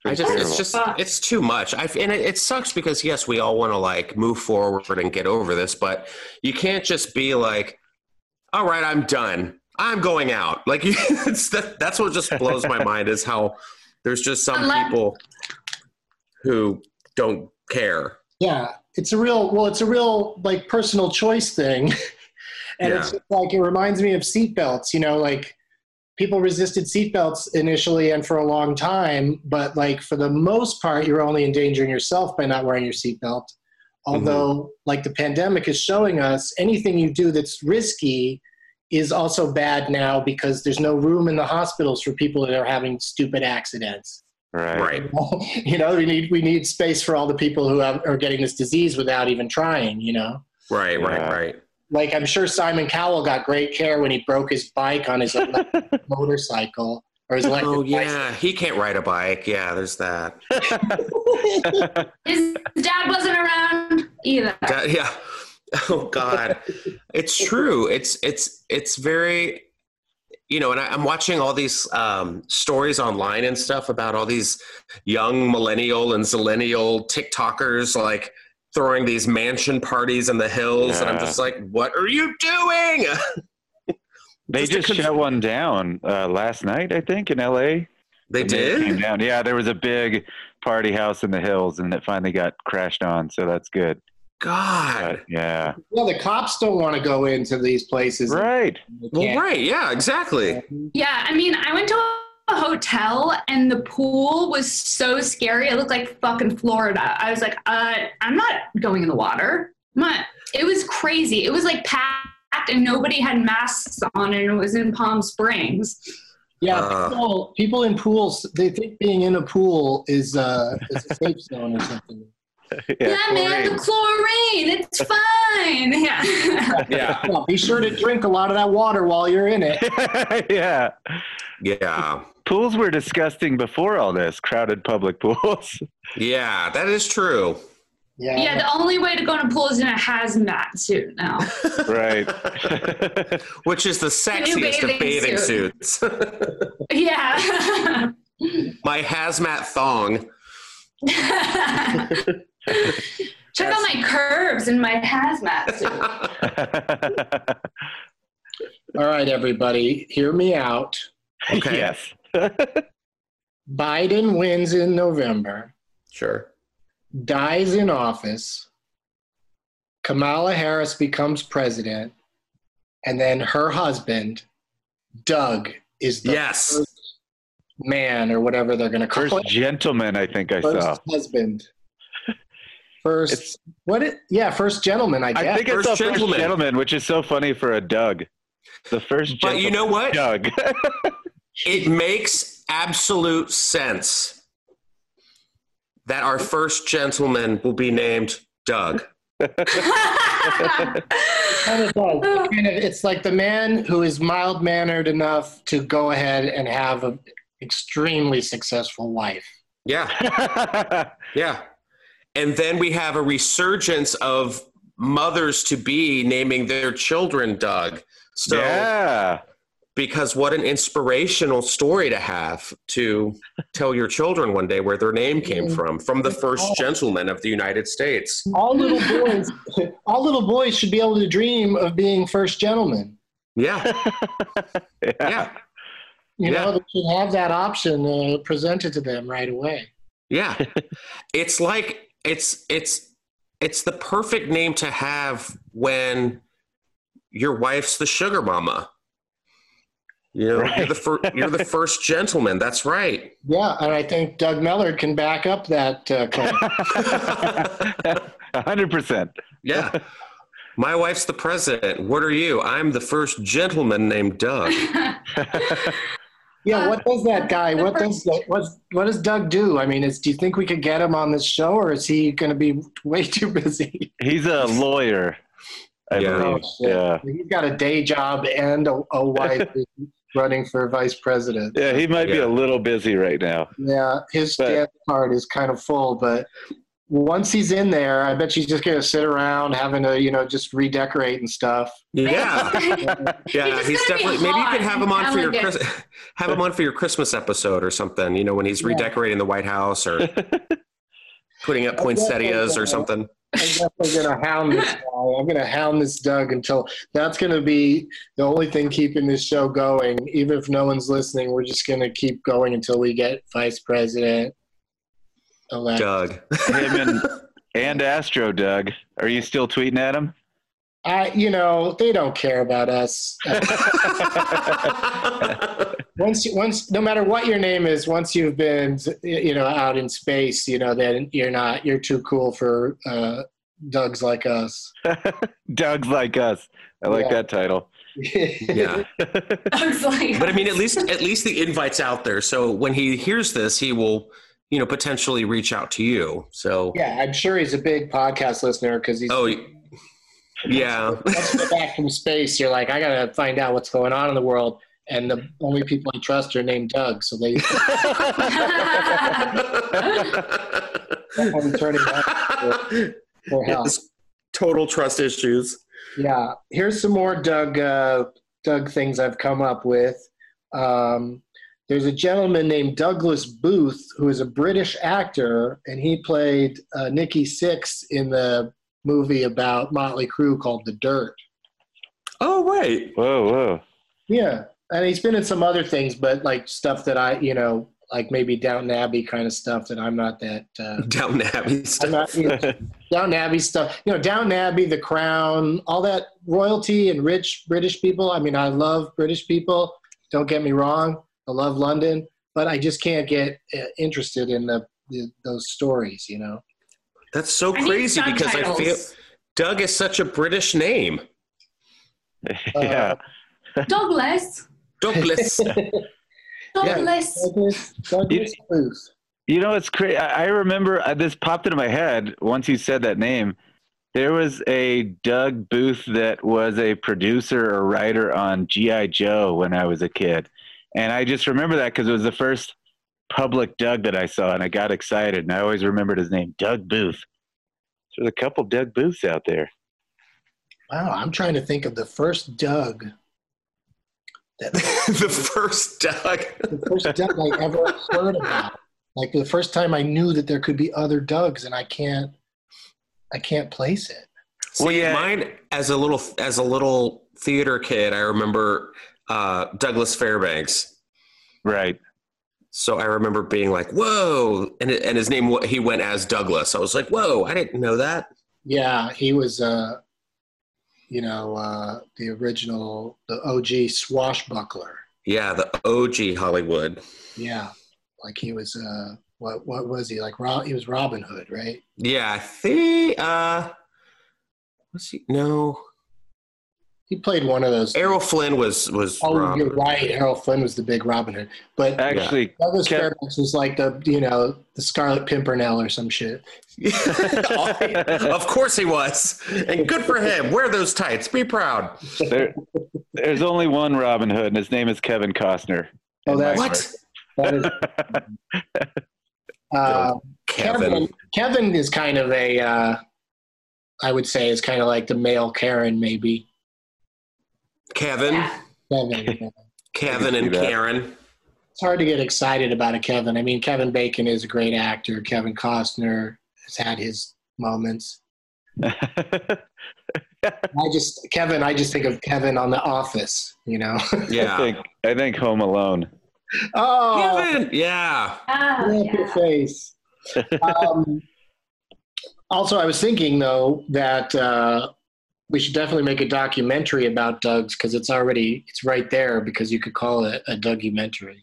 I just, it's just, it's too much. I and it, it sucks because yes, we all want to like move forward and get over this, but you can't just be like, all right, I'm done. I'm going out. Like it's that, that's what just blows my mind is how there's just some people who don't care. Yeah, it's a real, well, it's a real like personal choice thing. And yeah. It's just like, it reminds me of seatbelts, you know, like people resisted seatbelts initially and for a long time, but like for the most part, you're only endangering yourself by not wearing your seatbelt. Although mm-hmm. like the pandemic is showing us, anything you do that's risky is also bad now because there's no room in the hospitals for people that are having stupid accidents. Right. Right. You know, we need we need space for all the people who have, are getting this disease without even trying, you know? Right, right, yeah. right. Like, I'm sure Simon Cowell got great care when he broke his bike on his electric motorcycle or his electric Oh, yeah. bicycle. He can't ride a bike. Yeah, there's that. His dad wasn't around either. That, yeah. Oh, God. It's true. It's, it's, it's very, you know, and I, I'm watching all these um, stories online and stuff about all these young millennial and zillennial TikTokers, like, throwing these mansion parties in the hills, yeah. and I'm just like, what are you doing? They just, just shut one down uh, last night, I think, in L A. They and did? Came down. Yeah, there was a big party house in the hills, and it finally got crashed on, so that's good. God. But, yeah. Well, the cops don't want to go into these places. Right. Well, right. Yeah, exactly. Yeah, I mean, I went to a a hotel and the pool was so scary. It looked like fucking Florida. I was like, uh, I'm not going in the water. I'm not. It was crazy. It was like packed and nobody had masks on and it was in Palm Springs. Yeah, uh, people, people in pools, they think being in a pool is, uh, is a safe zone or something. Yeah, yeah man, the chlorine, it's fine. Yeah. Yeah. Yeah. Be sure to drink a lot of that water while you're in it. Yeah. Yeah. Pools were disgusting before all this, crowded public pools. Yeah, that is true. Yeah. Yeah, the only way to go in a pool is in a hazmat suit now. Right. Which is the sexiest of bathing suit. suits. Yeah. My hazmat thong. Check out my curves in my hazmat suit. All right, everybody, hear me out. Okay. Yes. Biden wins in November. Sure. Dies in office. Kamala Harris becomes president. And then her husband, Doug, is the yes. first man or whatever they're going to call first it. First gentleman, I think I first saw. husband. First, it's, what? It, yeah, first gentleman, I guess. I think first it's the gentleman. first gentleman, which is so funny for a Doug. The first gentleman. But you know what? Doug. It makes absolute sense that our first gentleman will be named Doug. Kind of does. It kind of, it's like the man who is mild-mannered enough to go ahead and have an extremely successful wife. Yeah. Yeah. And then we have a resurgence of mothers-to-be naming their children Doug. So, yeah. Because what an inspirational story to have to tell your children one day where their name came from, from the first gentleman of the United States. All little boys, all little boys should be able to dream of being first gentlemen. Yeah. Yeah. Yeah. You yeah. know, they should have that option uh, presented to them right away. Yeah. It's like, it's, it's, it's the perfect name to have when your wife's the sugar mama. You know, right. you're, the fir- you're the first gentleman. That's right. Yeah, and I think Doug Mellard can back up that uh, claim. one hundred percent. Yeah. My wife's the president. What are you? I'm the first gentleman named Doug. Yeah, what does that guy, what does that, what's, what does Doug do? I mean, is, do you think we could get him on this show, or is he going to be way too busy? He's a lawyer, I yeah. believe. Oh, yeah. He's got a day job and a, a wife running for vice president. Yeah, he might yeah. be a little busy right now. Yeah, his but, dance card is kind of full, but once he's in there, I bet she's just gonna sit around having to, you know, just redecorate and stuff. Yeah, yeah. He's, he's definitely. Maybe you can have him on for your Chris, have him on for your Christmas episode or something. You know, when he's redecorating the White House or putting up poinsettias or something. I'm definitely gonna hound this guy. I'm gonna hound this Doug until that's gonna be the only thing keeping this show going. Even if no one's listening, we're just gonna keep going until we get Vice President elect. Doug. Him and, and Astro Doug. Are you still tweeting at him? I, you know, they don't care about us. once, once, no matter what your name is, once you've been, you know, out in space, you know, then you're not, you're too cool for uh, Dougs like us. Dougs like us. I like Yeah. that title. Yeah. Doug's like, But I mean, at least at least the invite's out there. So when he hears this, he will, you know, potentially reach out to you. So Yeah, I'm sure he's a big podcast listener because he's. oh, yeah. Once you get back from space, you're like, I gotta find out what's going on in the world, and the only people I trust are named Doug, so they. I'm turning back for, for help. Total trust issues. Yeah, here's some more Doug uh, Doug things I've come up with. Um, there's a gentleman named Douglas Booth who is a British actor, and he played uh, Nikki Sixx in the movie about Motley Crue called The Dirt. Oh, wait. Whoa, whoa. Yeah, and he's been in some other things, but like stuff that I, you know, like maybe Downton Abbey kind of stuff that I'm not that. Uh, Downton Abbey I'm stuff. not, you know, Downton Abbey stuff. You know, Downton Abbey, The Crown, all that royalty and rich British people. I mean, I love British people. Don't get me wrong. I love London, but I just can't get uh, interested in the, the those stories. You know. That's so I need crazy because I feel subtitles. Doug is such a British name. Yeah. Douglas. Douglas. Douglas. Douglas, Douglas Booth. You know, it's crazy. I I remember uh, this popped into my head once you said that name. There was a Doug Booth that was a producer or writer on G I. Joe when I was a kid. And I just remember that because it was the first public Doug that I saw, and I got excited. And I always remembered his name, Doug Booth. So there's a couple Doug Booths out there. Wow, I'm trying to think of the first Doug. That, The first Doug. the first Doug I ever heard about. Like the first time I knew that there could be other Dougs, and I can't, I can't place it. See, Well, yeah. mine as a little as a little theater kid, I remember uh, Douglas Fairbanks. Right. So I remember being like, "Whoa!" and it, and his name he went as Douglas. I was like, "Whoa!" I didn't know that. Yeah, he was, uh, you know, uh, the original, the O G swashbuckler. Yeah, the O G Hollywood. Yeah, like he was. Uh, what what was he like? Ro- he was Robin Hood, right? Yeah, I think. Uh, was he? No, He played one of those. Errol Flynn was was. Oh, Robin. you're right. Errol Flynn was the big Robin Hood, but Actually, Douglas Kev- Fairbanks was like the, you know, the Scarlet Pimpernel or some shit. Of course he was, and good for him. Wear those tights. Be proud. there, there's only one Robin Hood, and his name is Kevin Costner. Oh, In my that's What? that is, uh, Kevin. Kevin. Kevin is kind of a, uh, I would say, is kind of like the male Karen, maybe. Kevin. Yeah. Kevin. yeah. Kevin I can and see that. Karen. It's hard to get excited about a Kevin. I mean, Kevin Bacon is a great actor. Kevin Costner has had his moments. I just Kevin. I just think of Kevin on The Office. You know. I Yeah. think I think Home Alone. Oh, Kevin. Yeah. Oh, Look your yeah. face. Um, also, I was thinking though that uh, we should definitely make a documentary about Doug's because it's already it's right there because you could call it a Dougumentary.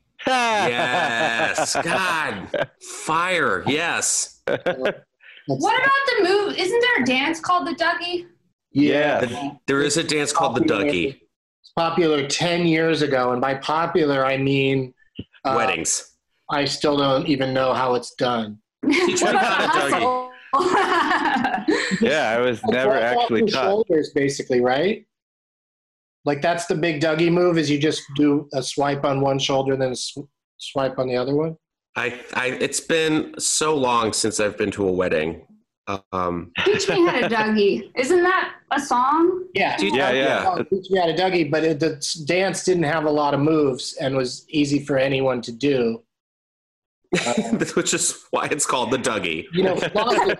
Yes. God. Fire. Yes. That's- What about the move? Isn't there a dance called the Dougie? Yeah, The- there is a dance called the Dougie. It's popular ten years ago, and by popular I mean uh, Weddings. I still don't even know how it's done. Teach me how to Dougie. Yeah, I was never It's off actually your taught. shoulders, basically, right? Like that's the big Dougie move: is you just do a swipe on one shoulder, and then a sw- swipe on the other one. I, I, it's been so long since I've been to a wedding. Um, Teach me how to Dougie. Isn't that a song? Yeah, Yeah, yeah. Teach me how to Dougie, but it, the dance didn't have a lot of moves and was easy for anyone to do. Uh, which is why it's called the Dougie. You know, flossing,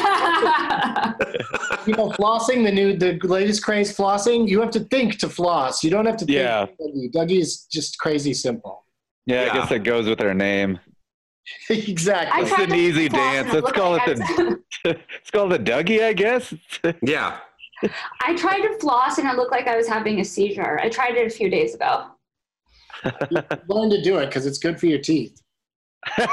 you know, flossing, the new, the latest craze flossing, you have to think to floss. You don't have to think. Yeah. Dougie. Dougie is just crazy simple. Yeah, Yeah. I guess that goes with her name. Exactly. I It's tried an to easy floss dance. and it Let's looked call like it I the. It's called the Dougie, I guess. Yeah. I tried to floss and it looked like I was having a seizure. I tried it a few days ago. Learn to do it because it's good for your teeth. Oh,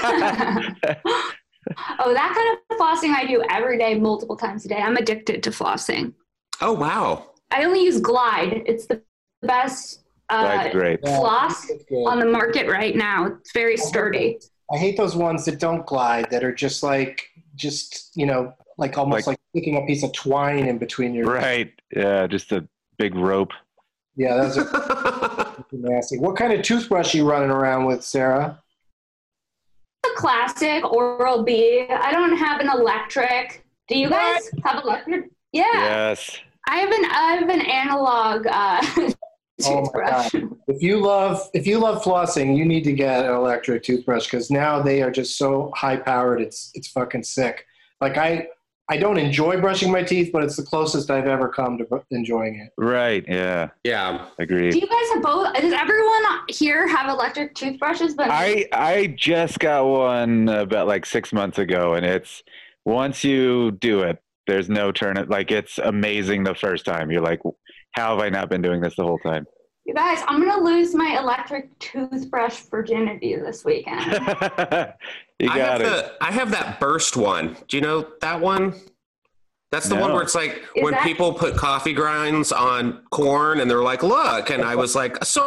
that kind of flossing I do every day, multiple times a day. I'm addicted to flossing. Oh, wow. I only use Glide. It's the best uh, That's great. Yeah, floss it's good. on the market right now. It's very sturdy. I hate those ones that don't glide, that are just like, just, you know, like almost like, Like- sticking a piece of twine in between your. Right. Yeah, just a big rope. Yeah, those are nasty. What kind of toothbrush are you running around with, Sarah? The classic Oral-B. I don't have an electric. Do you guys have electric? Yeah. Yes. I have an I have an analog uh, Oh my toothbrush. God. If you love if you love flossing, you need to get an electric toothbrush because now they are just so high powered. It's it's fucking sick. Like I I don't enjoy brushing my teeth, but it's the closest I've ever come to br- enjoying it. Right. Yeah. Yeah. Do Agreed. you guys have both? Does everyone here have electric toothbrushes? But I I just got one about like six months ago, and it's once you do it, there's no turn. It like it's amazing the first time. You're like, how have I not been doing this the whole time? you guys, I'm gonna lose my electric toothbrush virginity this weekend. You I have got it. the I have that burst one. Do you know that one? That's the one No. where it's like Is when that- people put coffee grinds on corn and they're like, "Look," and I was like, "Sold."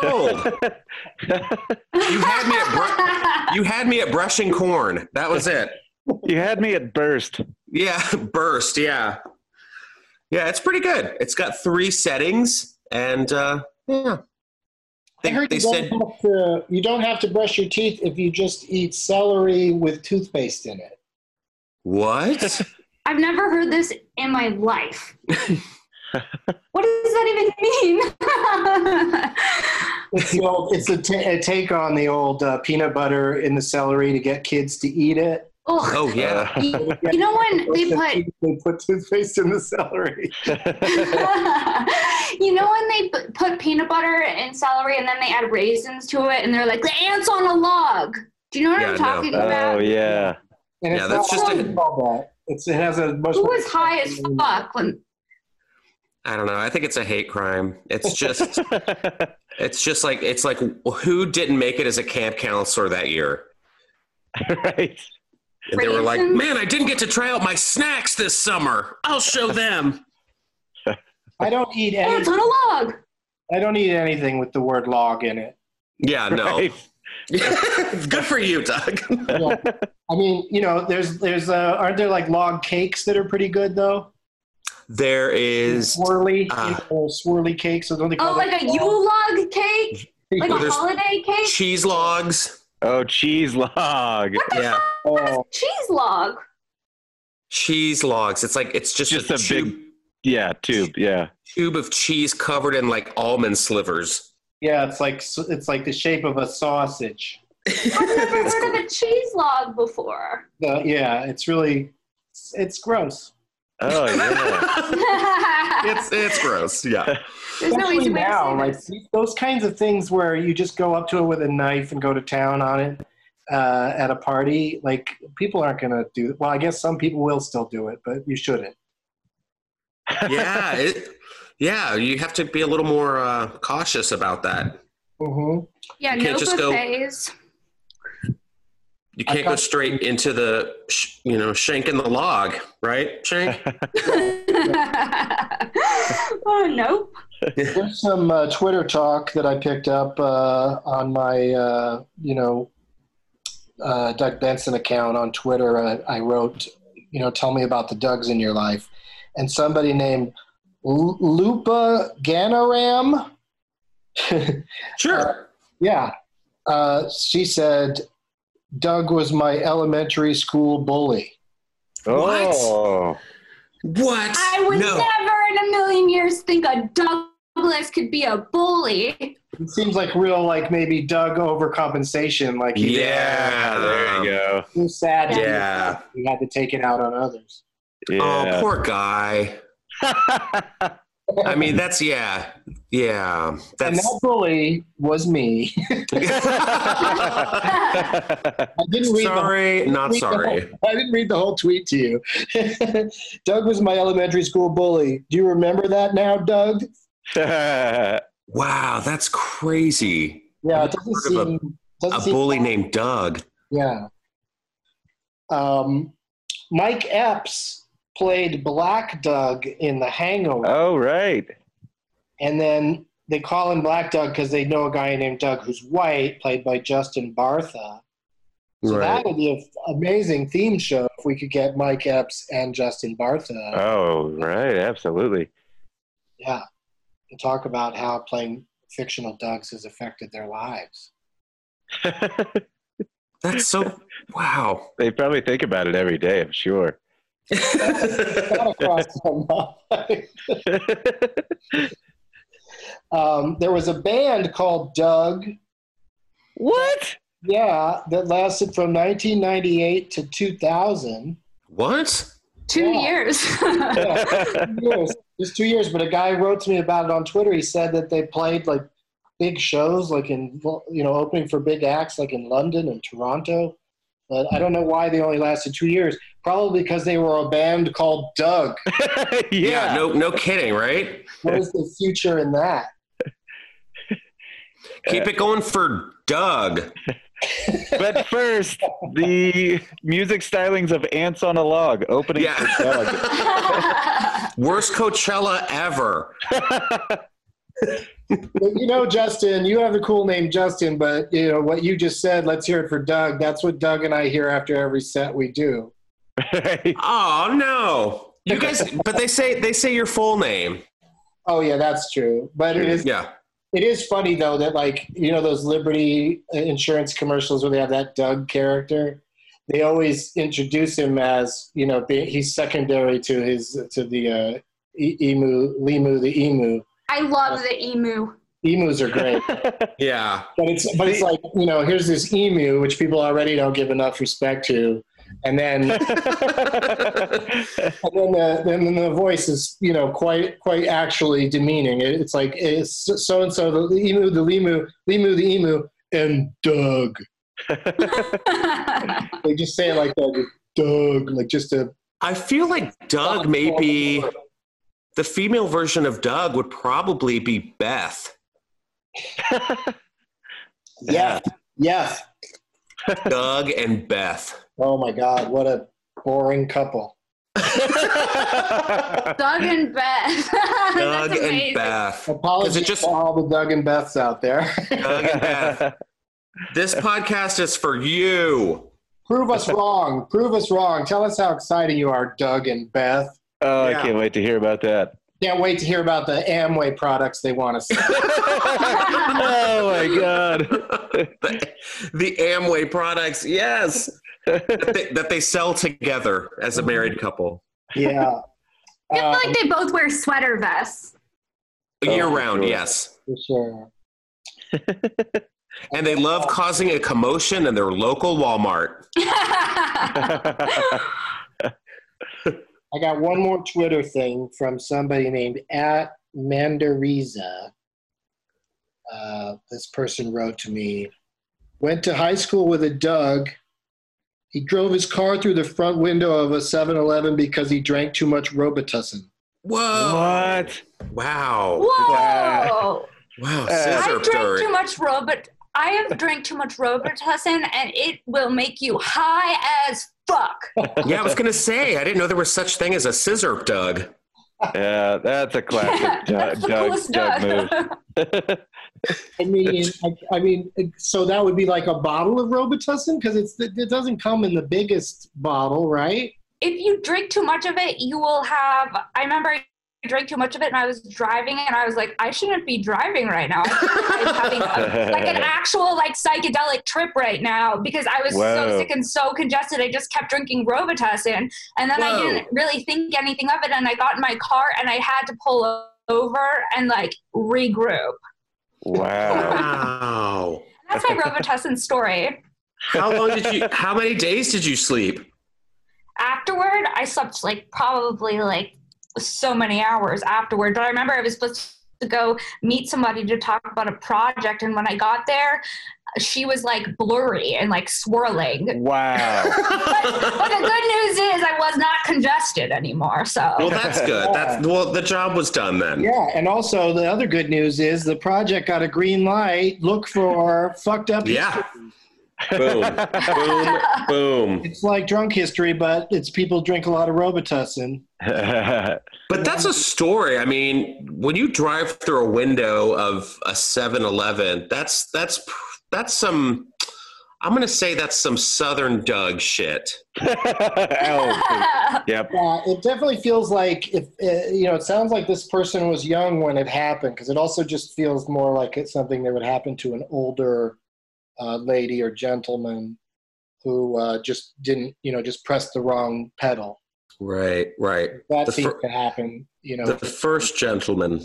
You had me at br- you had me at brushing corn. That was it. You had me at burst. Yeah, burst. Yeah, yeah. It's pretty good. It's got three settings, and uh, yeah. They, I heard they you, said don't have to, you don't have to brush your teeth if you just eat celery with toothpaste in it. what? I've never heard this in my life. What does that even mean? It's, the old, it's a, t- a take on the old uh, peanut butter in the celery to get kids to eat it. Ugh. Oh yeah. You, you know when they put they put toothpaste in the celery. you know when they p- put peanut butter and celery and then they add raisins to it and they're like the ants on a log. Do you know what Yeah, I'm no. talking about? Oh yeah. And Yeah, it's that's not just a- called that. It's, it has a much Who more- was high as fuck when I don't know. I think it's a hate crime. It's just it's just like it's like who didn't make it as a camp counselor that year? Right. And they were like, Raisins? "Man, I didn't get to try out my snacks this summer. I'll show them." I don't eat ants any. on a log? I don't eat anything with the word log in it. Yeah, no. Right. Good for you, Doug. Yeah. I mean, you know, there's there's uh, aren't there like log cakes that are pretty good though? There is Swirly, uh, you know, swirly cakes. Or don't they call Oh, like that a Yule log cake? Like Well, a there's holiday cake? cheese logs. Oh, cheese log. Yeah, Oh, Cheese log. cheese logs. It's like it's just, Just a, a tube, big, yeah, tube. Yeah. tube of cheese covered in like almond slivers. yeah, it's like it's like the shape of a sausage. I've never heard of a cheese log before. Uh, yeah, it's really it's gross. Oh yeah. It's it's gross. Yeah. There's no Especially easy way now, to say like this. those kinds of things where you just go up to it with a knife and go to town on it uh, at a party. Like people aren't going to do. Well, I guess some people will still do it, but you shouldn't. Yeah. It, yeah. You have to be a little more uh, cautious about that. Mm-hmm. Yeah, You no can't just go- buffets. You can't I go got- straight into the, sh- you know, shank in the log, right, Shank? Oh, nope. There's some uh, Twitter talk that I picked up uh, on my, uh, you know, uh, Doug Benson account on Twitter. Uh, I wrote, you know, tell me about the Dougs in your life. And somebody named L- Lupa Ganaram. Sure. Yeah. Uh, she said, Doug was my elementary school bully. Oh. What? I would No. never in a million years think a Douglas could be a bully. It seems like real, like maybe Doug overcompensation. Like he Yeah, There you go. was sad. to be Yeah. sad. He had to take it out on others. Oh, Yeah. poor guy. I mean, that's, yeah. Yeah. And That's. that bully was me. I didn't read Sorry, the, not read the sorry. whole- I didn't read the whole tweet to you. Doug was my elementary school bully. Do you remember that now, Doug? Wow, that's crazy. Yeah, I've it doesn't heard of a- seem. doesn't A seem bully named Doug. Yeah. Um, Mike Epps played Black Doug in The Hangover. Oh, right. And then they call him Black Doug because they know a guy named Doug who's white, played by Justin Bartha. So Right. that would be an amazing theme show if we could get Mike Epps and Justin Bartha. Oh, right. Absolutely. Yeah. To talk about how playing fictional Dougs has affected their lives. That's so. Wow. They probably think about it every day, I'm sure. Gotta cross them off. um, there was a band called Doug. What? Yeah, that lasted from nineteen ninety-eight to two thousand. What? Two Yeah. years. Yeah, two years. Just two years. But a guy wrote to me about it on Twitter. He said that they played like big shows, like in, you know, opening for big acts like in London and Toronto. But I don't know why they only lasted two years. Probably because they were a band called Doug. yeah. Yeah, no, no kidding, right? What is the future in that? Keep it going for Doug. But first, the music stylings of Ants on a Log opening Yeah. for Doug. Worst Coachella ever. You know, Justin, you have the cool name Justin, but you know what you just said, let's hear it for Doug. That's what Doug and I hear after every set we do. Oh no. You guys but they say they say your full name. Oh yeah, that's true. But it is Yeah. it is funny though that, like, you know, those Liberty insurance commercials where they have that Doug character, they always introduce him as, you know, he's secondary to his to the uh, e- emu, Limu the emu. I love the emu. Emus are great. Yeah. But it's but it's like, you know, here's this emu which people already don't give enough respect to, and then and then the then the voice is, you know, quite quite actually demeaning. It, it's like it's so and so the emu the limu limu the emu and Doug. They just say it like that, Doug, like just a. I feel like Doug maybe the female version of Doug would probably be Beth. Yeah, yeah. Doug and Beth. Oh my God, what a boring couple. Doug and Beth. Doug That's and amazing. Beth. Apologies it just- to all the Doug and Beths out there. Doug and Beth. This podcast is for you. Prove us wrong. Prove us wrong. Tell us how exciting you are, Doug and Beth. Oh, Yeah. I can't wait to hear about that. Can't wait to hear about the Amway products they want to sell. Oh my God. the, the Amway products, yes. that, they, that they sell together as a married couple. Yeah. I feel Um, like they both wear sweater vests. Year for round, sure. yes. for sure. And they love causing a commotion in their local Walmart. I got one more Twitter thing from somebody named at Mandariza. Uh, this person wrote to me, went to high school with a Doug. He drove his car through the front window of a seven eleven because he drank too much Robitussin. Whoa. What? Wow. Whoa! Wow. Uh, I Scissor drank dirt. too much Robert. I have drank too much Robitussin, and it will make you high as fuck. Yeah, I was going to say, I didn't know there was such thing as a scissor Doug. Yeah, that's a classic Doug, That's the Doug, coolest Doug Doug. move. I mean, I, I mean, so that would be like a bottle of Robitussin because it's it doesn't come in the biggest bottle, right? If you drink too much of it, you will have. I remember I drank too much of it, and I was driving, and I was like, I shouldn't be driving right now. I was having a, like an actual like psychedelic trip right now because I was Whoa. so sick and so congested. I just kept drinking Robitussin, and then Whoa. I didn't really think anything of it, and I got in my car, and I had to pull over and like regroup. Wow. Wow. That's my Robitussin story. How long did you, how many days did you sleep? Afterward, I slept like probably like so many hours afterward. But I remember I was supposed to go meet somebody to talk about a project. And when I got there, she was like blurry and like swirling. Wow. but, but the good news is I was not congested anymore. So Well, that's good. That's well, the job was done then. Yeah, and also the other good news is the project got a green light. Look for fucked up. Yeah. history. Boom, boom, boom. It's like drunk history, but it's people drink a lot of Robitussin. But that's a story. I mean, when you drive through a window of a seven eleven, that's that's that's some. I'm gonna say that's some Southern Doug shit. Oh, yep. Yeah, it definitely feels like if uh, you know. It sounds like this person was young when it happened, because it also just feels more like it's something that would happen to an older uh, lady or gentleman who uh, just didn't, you know, just pressed the wrong pedal. Right, right. That The seems fir- to happen, you know. The first gentleman.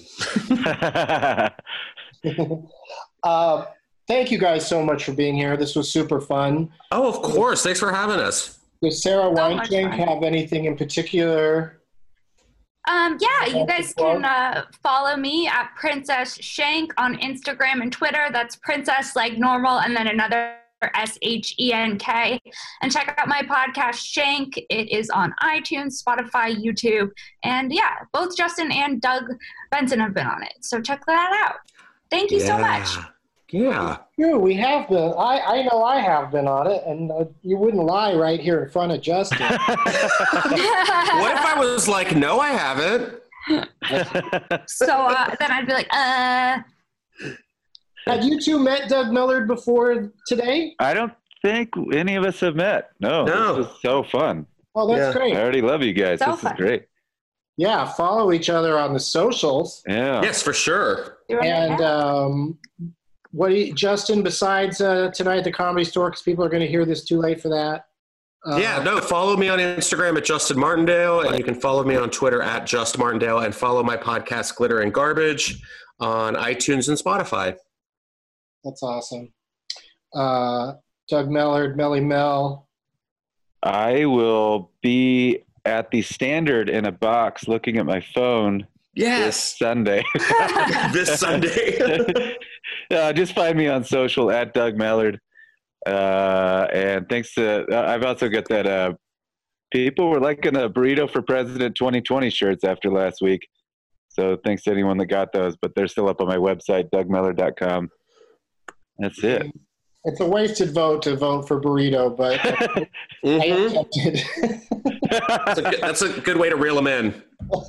uh, thank you guys so much for being here. This was super fun. Oh, of course. Thanks for having us. Does Sarah So much Weinshank fun. have anything in particular? Um, yeah, you guys can uh, follow me at Princess Shank on Instagram and Twitter. That's Princess like normal, and then another S H E N K. And check out my podcast, Shank. It is on iTunes, Spotify, YouTube. And yeah, both Justin and Doug Benson have been on it. So check that out. Thank you so much. Yeah. True, we have been. I, I know I have been on it, and uh, you wouldn't lie right here in front of Justin. What if I was like, no, I haven't? So uh, then I'd be like, uh. Had you two met Doug Millard before today? I don't think any of us have met. No, No. This is so fun. Oh, that's Yeah. great. I already love you guys. So this fun. is great. Yeah, follow each other on the socials. Yeah. Yes, for sure. And um, what do you, Justin, besides uh, tonight at the Comedy Store, because people are going to hear this too late for that. Uh, Yeah, no, follow me on Instagram at Justin Martindale, and you can follow me on Twitter at Just Martindale, and follow my podcast, Glitter and Garbage, on iTunes and Spotify. That's awesome. Uh, Doug Millard, Melly Mel. I will be at the Standard in a box looking at my phone this Yes. Sunday. This Sunday. uh, just find me on social at Doug Mallard. Uh, and thanks to, uh, I've also got that, uh, people were liking the Burrito for President twenty twenty shirts after last week. So thanks to anyone that got those, but they're still up on my website, doug mallard dot com. That's it. It's a wasted vote to vote for Burrito, but I Mhm. accepted. that's, a good, that's a good way to reel them in.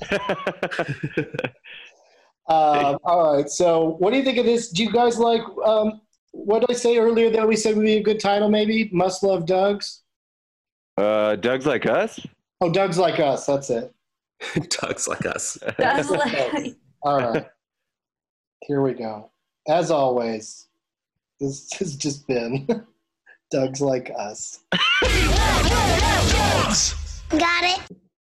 Uh, all right. So, what do you think of this? Do you guys like? Um, what did I say earlier that we said would be a good title? Maybe Must Love Doug's. Uh, Doug's Like Us? Oh, Doug's Like Us. That's it. Doug's like us. That's like, All right. Here we go. As always, this has just been Doug's Like Us. Got it.